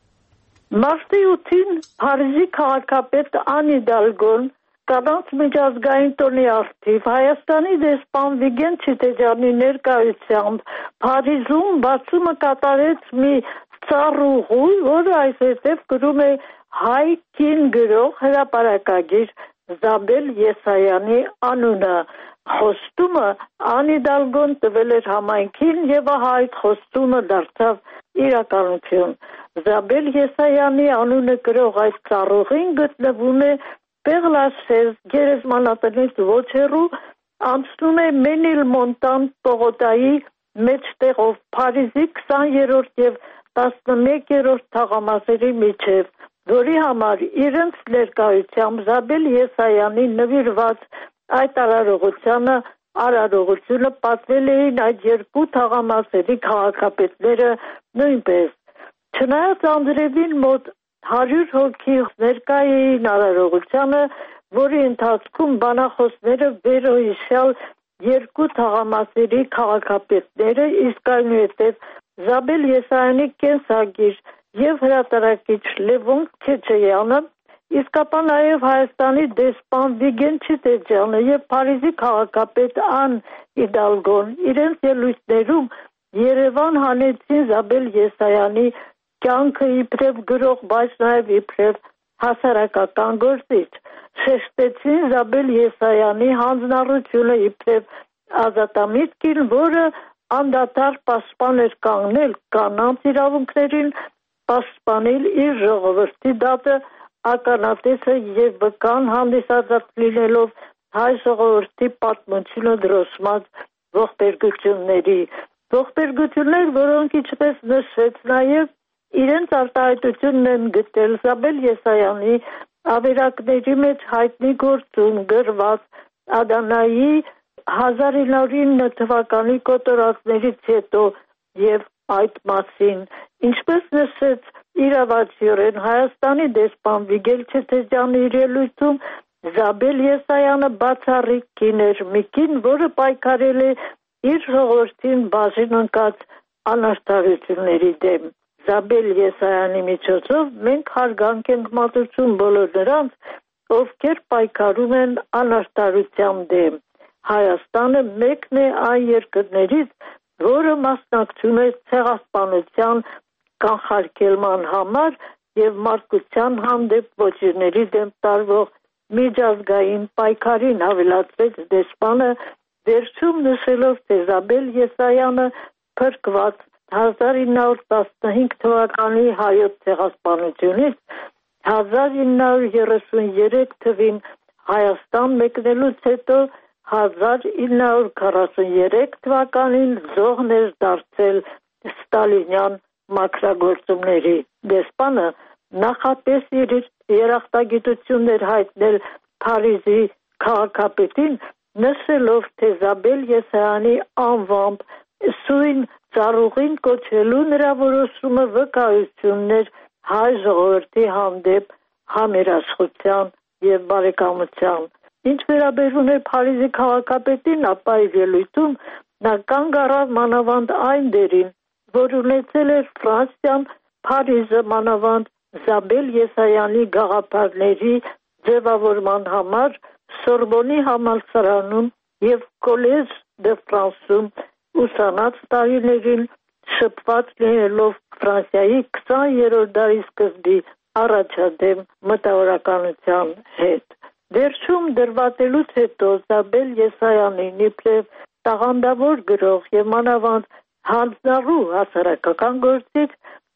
Մարտի ութին Փարիզի քաղաքապետ Ան Իդալգոն կանանց միջազգային տոնի առթիվ Հայաստանի դեսպան Վիգեն Չիտեջյանի ներկայությամբ Փարիզում բացումը կատարեց մի ծառուղու, որը այսպես գրում է հայ կին գրող հրապարակագիր Զաբել Եսայանի անունը։ Խոստումը Ան Իդալգոն տվել էր համայնքին եւ այդ խոստումը դարձավ իրականություն։ Զաբել Եսայանի անունը գրող այս ծառուղին գտնվում է Պեղլաշեզ գերեզմանատնից ոչ հեռու, անցնում է Մենիլմոնտան պողոտայի մեջտեղով Փարիզի քսաներորդ եւ տասնմեկերորդ թաղամասերի միջև, որի համար իրենց ներկայությամբ Զաբել Եսայանի նվիրված այդ արարողությանը արարողությունը պատվել էին այդ երկու թաղամասերի քաղաքապետները նույնպես։ Չնայած Անդրևին մոտ հարյուր հոգի ներկա էին արարողությանը, որի ընթացքում բանախոսները վերոհիշյալ երկու թաղամասերի քաղաքապետները, իսկ այնուհետև Զաբել Եսայանի կենսագիր եւ հրատարակիչ Լևոն Քեչեյանը, իսկապա նաեւ Հայաստանի դեսպան Վիգեն Չիտեջյանը եւ Փարիզի քաղաքապետ Ան Իդալգոն իրենց ելույթներում Երևան հանեցին Զաբել Եսայանի կյանքը իբրև գրող, բայց նաև իբրև հասարակական գործիչ, շեշտեցին Զաբել Եսայանի հանձնառությունը իբրև ազատամիտքին, որը անդադար պաշտպան էր կանգնել կանանց իրավունքներին, պաշտպանել իր ժողովրդի դատը, ականատեսը եւ վկան հանդիսացած լինելով հայ ժողովրդի պատմությունը դրոշմած ողբերգությունների, ողբերգություններ, որոնք ինչպես նշեց նաև իրենց արտահայտությունն են գտել Զաբել Եսայանի ավերակների մեջ հայտնի գործում գրված Ադանայի հազար ինը հարյուր ինը թվականի կոտորածներից հետո եւ այդ մասին, ինչպես նշեց իրավացիորեն Հայաստանի դեսպան Վիգեն Չիտեջյանի իր ելույթում, Զաբել Եսայանը բացառիկ կին էր, մի կին, որը պայքարել է իր ժողովրդին բաժին ընկած անարդարությունների դեմ։ Զաբել Եսայանի միջոցով մենք հարգանք ենք մատուցում բոլոր նրանց, ովքեր պայքարում են անարդարության դեմ։ Հայաստանը մեկն է այն երկրներից, որը մասնակցում է ցեղասպանության կանխարգելման համար եւ մարդկության հանդեպ ոչիրների դեմ տարվող միջազգային պայքարին, ավելացրեց դեսպանը, վերջում նշելով, թե Զաբել Եսայանը փրկված հազար ինը հարյուր տասնհինգ թվականի հայոց ցեղասպանությունից հազար ինը հարյուր երեսուներեք թվին Հայաստան մեկնելուց հետո հազար ինը հարյուր քառասուներեք թվականին զոհն էր դարձել ստալինյան մաքրագործումների։ Դեսպանը նախապես իր երախտագիտություններ հայտնել Փարիզի քաղաքապետին, նշելով, թե Զաբել Եսայանի անվամբ սույն ծառուղին կոչելու նրա որոշումը վկայություններ հայ ժողովրդի հանդեպ համերաշխության եւ բարեկամության։ Ինչ վերաբերում է Փարիզի քաղաքապետին, ապա իր ելույթում նա կանգ առավ մանավանդ այն դերին, որ ունեցել էր Ֆրանսիան Փարիզը մանավանդ Զաբել Եսայանի գաղափարների ձևավորման համար Սորբոնի համալսարանում եւ Կոլեժ դե Ֆրանսում ուսանած տարիներին շփված լինելով Ֆրանսիայի քսաներորդ դարի սկզբի առաջադեմ մտավորականության հետ։ Վերջում դրվատելուց հետո Զաբել Եսայանին իբրև տաղանդավոր գրող եւ մանավանդ հանձնառու հասարակական գործիչ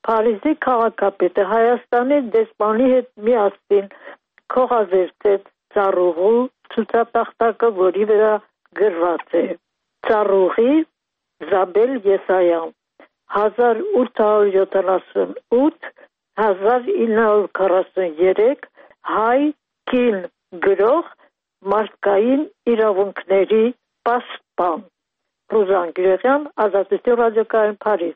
Փարիզի քաղաքապետը Հայաստանի դեսպանի հետ միասին քողազերծեց ծառուղու ցուցատախտակը, որի վրա գրված է Ծառուղի Զաբել Եսայան հազար ութ հարյուր յոթանասունութ հազար ինը հարյուր քառասուներեք հայ կին գրող մարդկային իրավունքների պաշտպան Ռուզան Գյուրեղյան Ազատություն ռադիոկայան Փարիզ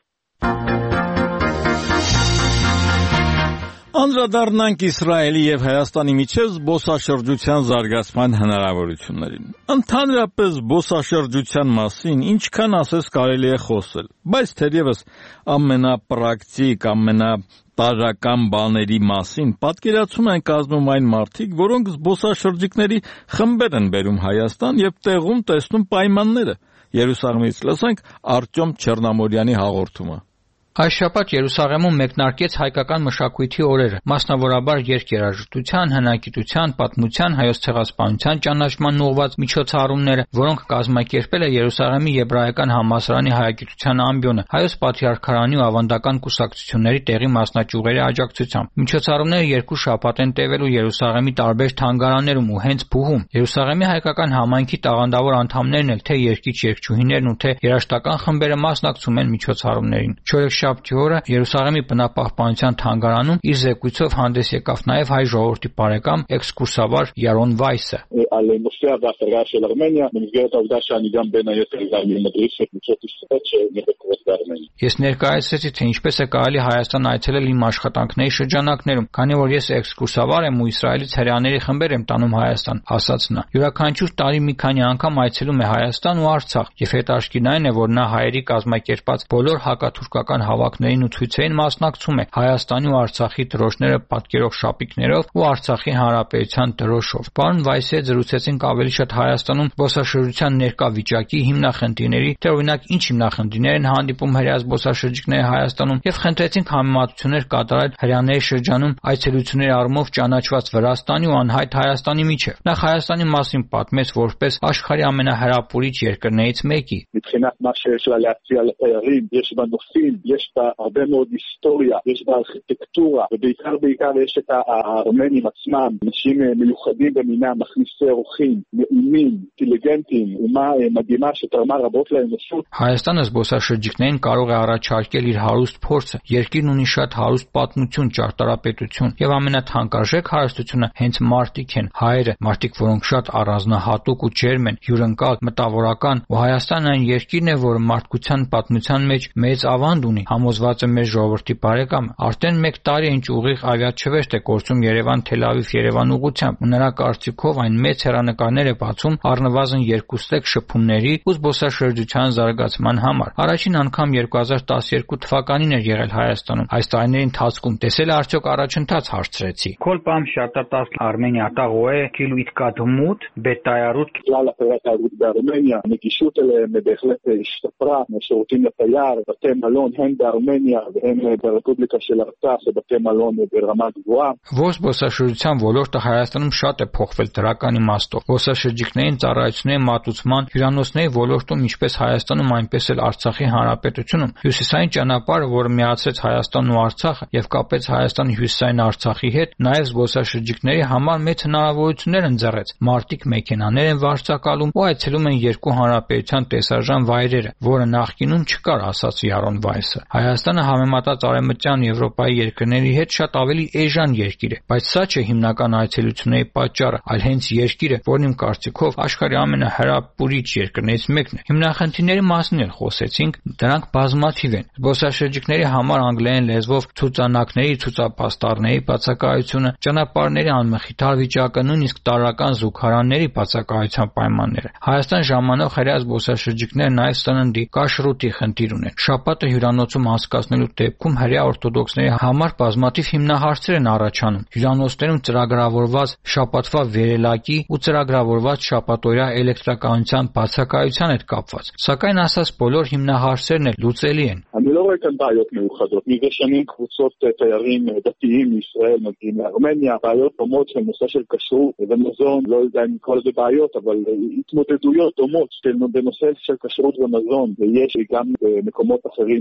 Անդրադառնանք Իսրայելի եւ Հայաստանի միջև զբոսաշրջության զարգացման հնարավորություններին։ Ընդհանրապես զբոսաշրջության մասին ինչքան ասես կարելի է խոսել, բայց թերևս ամենապրակտիկ, ամենատարրական բաների մասին պատկերացում են կազմում այն մարդիկ, որոնք զբոսաշրջիկների խմբեր են բերում Հայաստան եւ տեղում տեսնում պայմանները։ Երուսաղեմից լսենք Արտյոմ Չեռնամորյանի հաղորդումը։ Այս շաբաթ Երուսաղեմում մեկնարկեց հայկական մշակույթի օրերը, մասնավորաբար երկերաժշտության, հնագիտության, պատմության, հայոց ցեղասպանության ճանաչման ուղղված միջոցառումները, որոնք կազմակերպել է Երուսաղեմի Եբրայական համալսարանի հայագիտության ամբիոնը, հայոց պատրիարքարանի ու ավանդական կուսակցությունների տեղի մասնաճյուղերի աջակցությամբ։ Միջոցառումները երկու շաբաթ են տևելու Երուսաղեմի տարբեր թանգարաններում ու հենց Բուհում։ Երուսաղեմի հայկական համայնքի տաղանդավոր անդամներն էլ թե երգիչ-երգչուհիներն ու թե երաժշտական խմբերը մասնակցում են միջոցառումներին։ Շաբթի օրը Երուսաղեմի բնապահպանության թանգարանում իր զեկույցով հանդես եկավ նաև հայ ժողովրդի բարեկամ էքսկուրսավար Յարոն Վայսը։ על נושא וההחרגה של ארמניה במסגרת העובדה שאני גם בין היתר גם מדריך של קבוצות ישראל שמבקרות בארמניה. Ես ներկայացրեցի, թե ինչպես է կարելի Հայաստան այցելել իմ աշխատանքների շրջանակներում, քանի որ ես էքսկուրսավար եմ ու Իսրայելից հրեաների խմբեր եմ տանում Հայաստան, ասաց նա։ Յուրաքանչյուր տարի մի քանի անգամ այցելում է Հայաստան ու Արցախ, եւ հետաքրքիրն այն է, որ նա հայերի կազմակերպած բոլոր հակաթուրքական հավաքներին ու ցույցերին մասնակցում է Հայաստանի ու Արցախի դրոշները պատկերող շապիկներով ու Արցախի հանրապետության դրոշով։ Պարոն Վայսի հետ զրուցեցինք ավելի շատ Հայաստանում զբոսաշրջության ներկա վիճակի, հիմնախնդիրների, թե օրինակ ինչ հիմնախնդիրներ են հանդիպում հրեա զբոսաշրջիկների Հայաստանում եւ խնդրեցինք համեմատություններ կատարել հրեաների շրջանում այցելությունների առումով ճանաչված Վրաստանի ու անհայտ Հայաստանի միջև։ Նախ Հայաստանի մասին պատմեց որպես աշխարհի ամենահրապուրիչ երկրներից մեկի։ מבחינת מה שיש לה להציע לתיירים, יש בה נופים, יש בה הרבה מאוד היסטוריה, יש בה ארכיטקטורה, ובעיקר בעיקר יש את הארמנים עצמם, אנשים מיוחדים במינם, מכניסי אורחים, נעימים, אינטליגנטים, אומה מדהימה שתרמה רבות לאנושות. Հայաստանը զբոսաշրջիկներին կարող է առաջարկել իր հարուստ փորձը, երկիրն ունի շատ հարուստ պատմություն, ճարտարապետություն, եւ ամենաթանկարժեք հարստությունը հենց մարդիկ են, հայերը, մարդիկ, որոնք շատ առանձնահատուկ ու ջերմ են, հյուրընկալ, մտավորական, ու Հայաստանն այն երկիրն է, որը մարդկության պատմության մեջ մեծ ավանդ ունի, համոզված է մեր ժողովրդի բարեկամը։ Արդեն մեկ տարի ինչ ուղիղ ավիաչվերթ է գործում Երևան-Թել Ավիվ-Երևան ուղղությամբ, ու նրա կարծիքով այն մեծ հեռանկարներ է բացում առնվազն երկուստեք շփումների ու զբոսաշրջության զարգացման համար։ Առաջին անգամ երկու հազար տասներկու թվականին էր եղել Հայաստանում։ Այս տարիների ընթացքում տեսել արդյոք առաջընթաց հարցրեցի։ כל פעם שאתה טס לארמניה אתה רואה כאילו התקדמות בתיירות. כלל התיירות בארמניה, הנגישות אליהם בהחלט השתפרה, שירותים לתייר, בתי מלון הן בארמניה והן ברפובליקה של ארצח, בתי מלון ברמה גבוהה. Ո զբոսաշրջության ոլորտը Հայաստանում շատ է փոխվել դրական իմաստով։ Զբոսաշրջիկներին ծառայությունների մատուցման, հյուրանոցների ոլորտում ինչպես Հայաստանում, այնպես էլ Արցախի հանրապետությունում հյուսիսային ճանապարհը, որը միացրեց Հայաստանն ու Արցախը եւ կապեց Հայաստանի հյուսիսային Արցախի հետ, նաեւ զբոսաշրջիկների համար մեծ հնարավորություններ ընձեռեց։ Մարտիկ մեքենաներ են վարձակալում ու այցելում են երկու հանրապետության տեսարժան վայրերը, որը նախկինում չկար, ասաց Յարոն Վայսը։ Հայաստանը համեմատած արևմտյան Եվրոպայի երկրների հետ շատ ավելի էժան երկիր է, բայց սա չէ հիմնական այցելությունների պատճառը, այլ հենց երկիրը, որն իմ կարծիքով աշխարհի ամենահրապուրիչ երկրներից մեկն է։ Հիմնախնդիրների մասին էլ խոսեցինք, դրանք բազմաթիվ են։ Զբոսաշրջիկների համար անգլերեն լեզվով ցուցանակների, ցուցապաստառների բացակայությունը, ճանապարհների անմխիթար վիճակը, նույնիսկ տարրական զուգարանների բացակայության պայմանները։ Հայաստան ժամանող հրեա զբոսաշրջիկները նաև սննդի, կաշռուտի խնդիր ունեն։ Շաբաթը հյուրանոցում անցկացնելու դեպքում հրեա օրթոդոքսների համար բազմաթիվ հիմնահարցեր են առաջանում։ Հյուրանոցներում ծրագրավորված շաբաթվա վերելակի ու ծրագրավորված շաբաթօրյա էլեկտրականության բացակայության հետ կապված։ Սակայն ասած բոլոր հիմնահարցերն էլ լուծելի են։ אני לא רואה כאן בעיות מיוחדות. מזה שנים קבוצות תיירים דתיים מישראל מגיעים לארמניה, בעיות דומות של נושא של כשרות ומזון, לא יודע אם כל זה בעיות, אבל התמודדויות דומות בנושא של כשרות ומזון, ויש גם במקומות אחרים בעולם.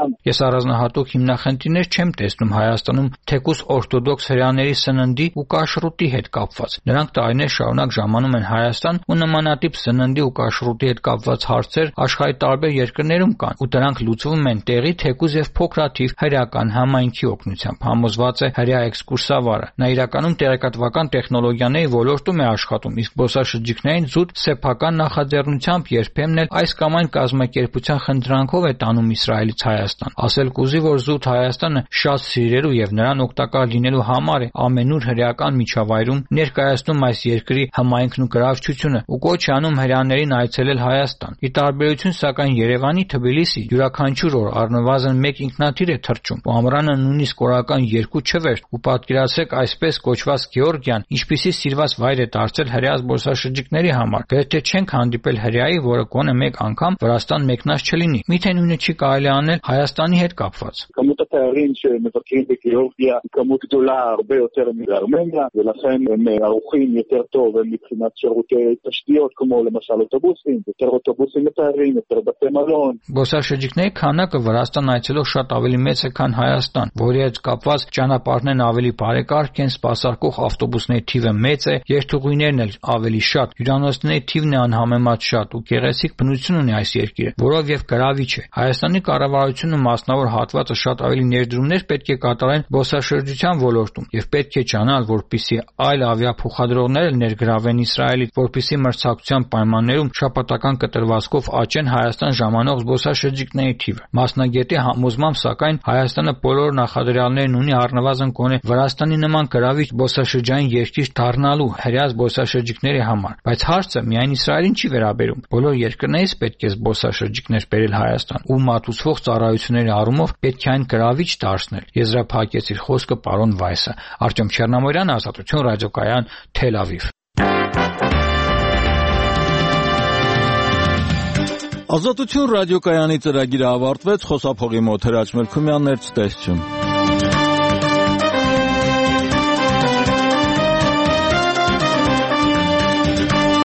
Հայաստան։ Ես առանձնահատուկ հիմնախնդիրներ չեմ տեսնում Հայաստանում թեկուզ օրթոդոքս հրեաների սննդի ու կաշռուտի հետ կապված։ Նրանք տարիներ շարունակ ժամանում են Հայաստան ու նմանատիպ սննդի ու կաշռուտի հետ կապված հարցեր աշխարհի տարբեր երկրներում կան ու դրանք լուծվում են տեղի թեկուզ եւ փոքրաթիվ հրեական համայնքի օգնությամբ, համոզված է հրեա էքսկուրսավարը։ Նա իրականում տեղեկատվական տեխնոլոգիաների ոլորտում է աշխատում, իսկ զբոսաշրջիկներին զուտ սեփական նախաձեռնությամբ երբեմն էլ այս կամ այն կազմակերպության խնդրանքով է տանում Իսրայելից Հայաստան։ Ասել կուզի, որ զուտ Հայաստանը շատ սիրելու եւ նրան օգտակար լինելու համար է ամենուր հրեական միջավայրում ներկայացնում այս երկրի համայնքն ու գրավչությունը ու կոչ անում հրեաներին այցելել Հայաստան։ Ի տարբերություն սակայն Երևանի, Թբիլիսի յուրաքանչյուր օր առնվազն մեկ ինքնաթիռ է թռչում ու ամռանը նույնիսկ օրական երկու չվեր ու պատկերացրեք այսպես կոչված Գեորգիան ինչպիսի սիրված վայր է դարձել հրեա զբոսաշրջիկների համար։ Գրեթե չենք հանդիպել հրեայի, որը գոնե մեկ անգամ Վրաստան մեկնած չլինի։ Միթե նույնը չի կարելի անել Հայաստանի հետ կապված։ כמות התיירים שמבקרים בגיאורגיה היא כמות גדולה הרבה יותר מארמניה, ולכן הם ערוכים יותר טוב מבחינת שירותי תשתיות כמו למשל אוטובוסים, יותר אוטובוסים לתיירים, יותר בתי מלון. Զբոսաշրջիկների քանակը Վրաստան այցելող շատ ավելի մեծ է, քան Հայաստան, որի հետ կապված ճանապարհներն ավելի բարեկարգ են, սպասարկող ավտոբուսների թիվը մեծ է, երթուղիներն էլ ավելի շատ, հյուրանոցների թիվն է անհամեմատ շատ ու գեղեցիկ բնություն ունի այս երկիրը, որով եւ գրավիչ է։ Հայաստանի կառավարությունը մասնավոր հատվածը շատ ավելի ներդրումներ պետք է կատարեն զբոսաշրջության ոլորտում եւ պետք է ճանալ, որպիսի այլ ավիափոխադրողներ ներգրավեն Իսրայելից, որպիսի մրցակցության պայմաններում շաբաթական կտրվածքով աճեն Հայաստան ժամանող զբոսաշրջիկների թիվը։ Մասնագետի համոզմամբ, սակայն Հայաստանը բոլոր նախադրյալներն ունի առնվազն գոնե Վրաստանի նման գրավիչ զբոսաշրջային երկիր դառնալու հրեա զբոսաշրջիկների համար, բայց հարցը միայն Իսրայելին չի վերաբերում։ Բոլոր երկրներից պետք է զբոսաշրջիկներ բերել Հայաստան ու մատուցվող ծառայությունների առումով պետք է այն գրավիչ դարձնել։ Եզրափակեց իր խոսքը պարոն Վայսը։ Արտյոմ Չեռնամորյան, Ազատություն ռադիոկայան, Թել Ավիվ։ Ազատություն ռադիոկայանի ծրագիրը ավարտվեց, խոսափողի մոտ Հրաչ Մելքումյանն էր, ցտեսություն։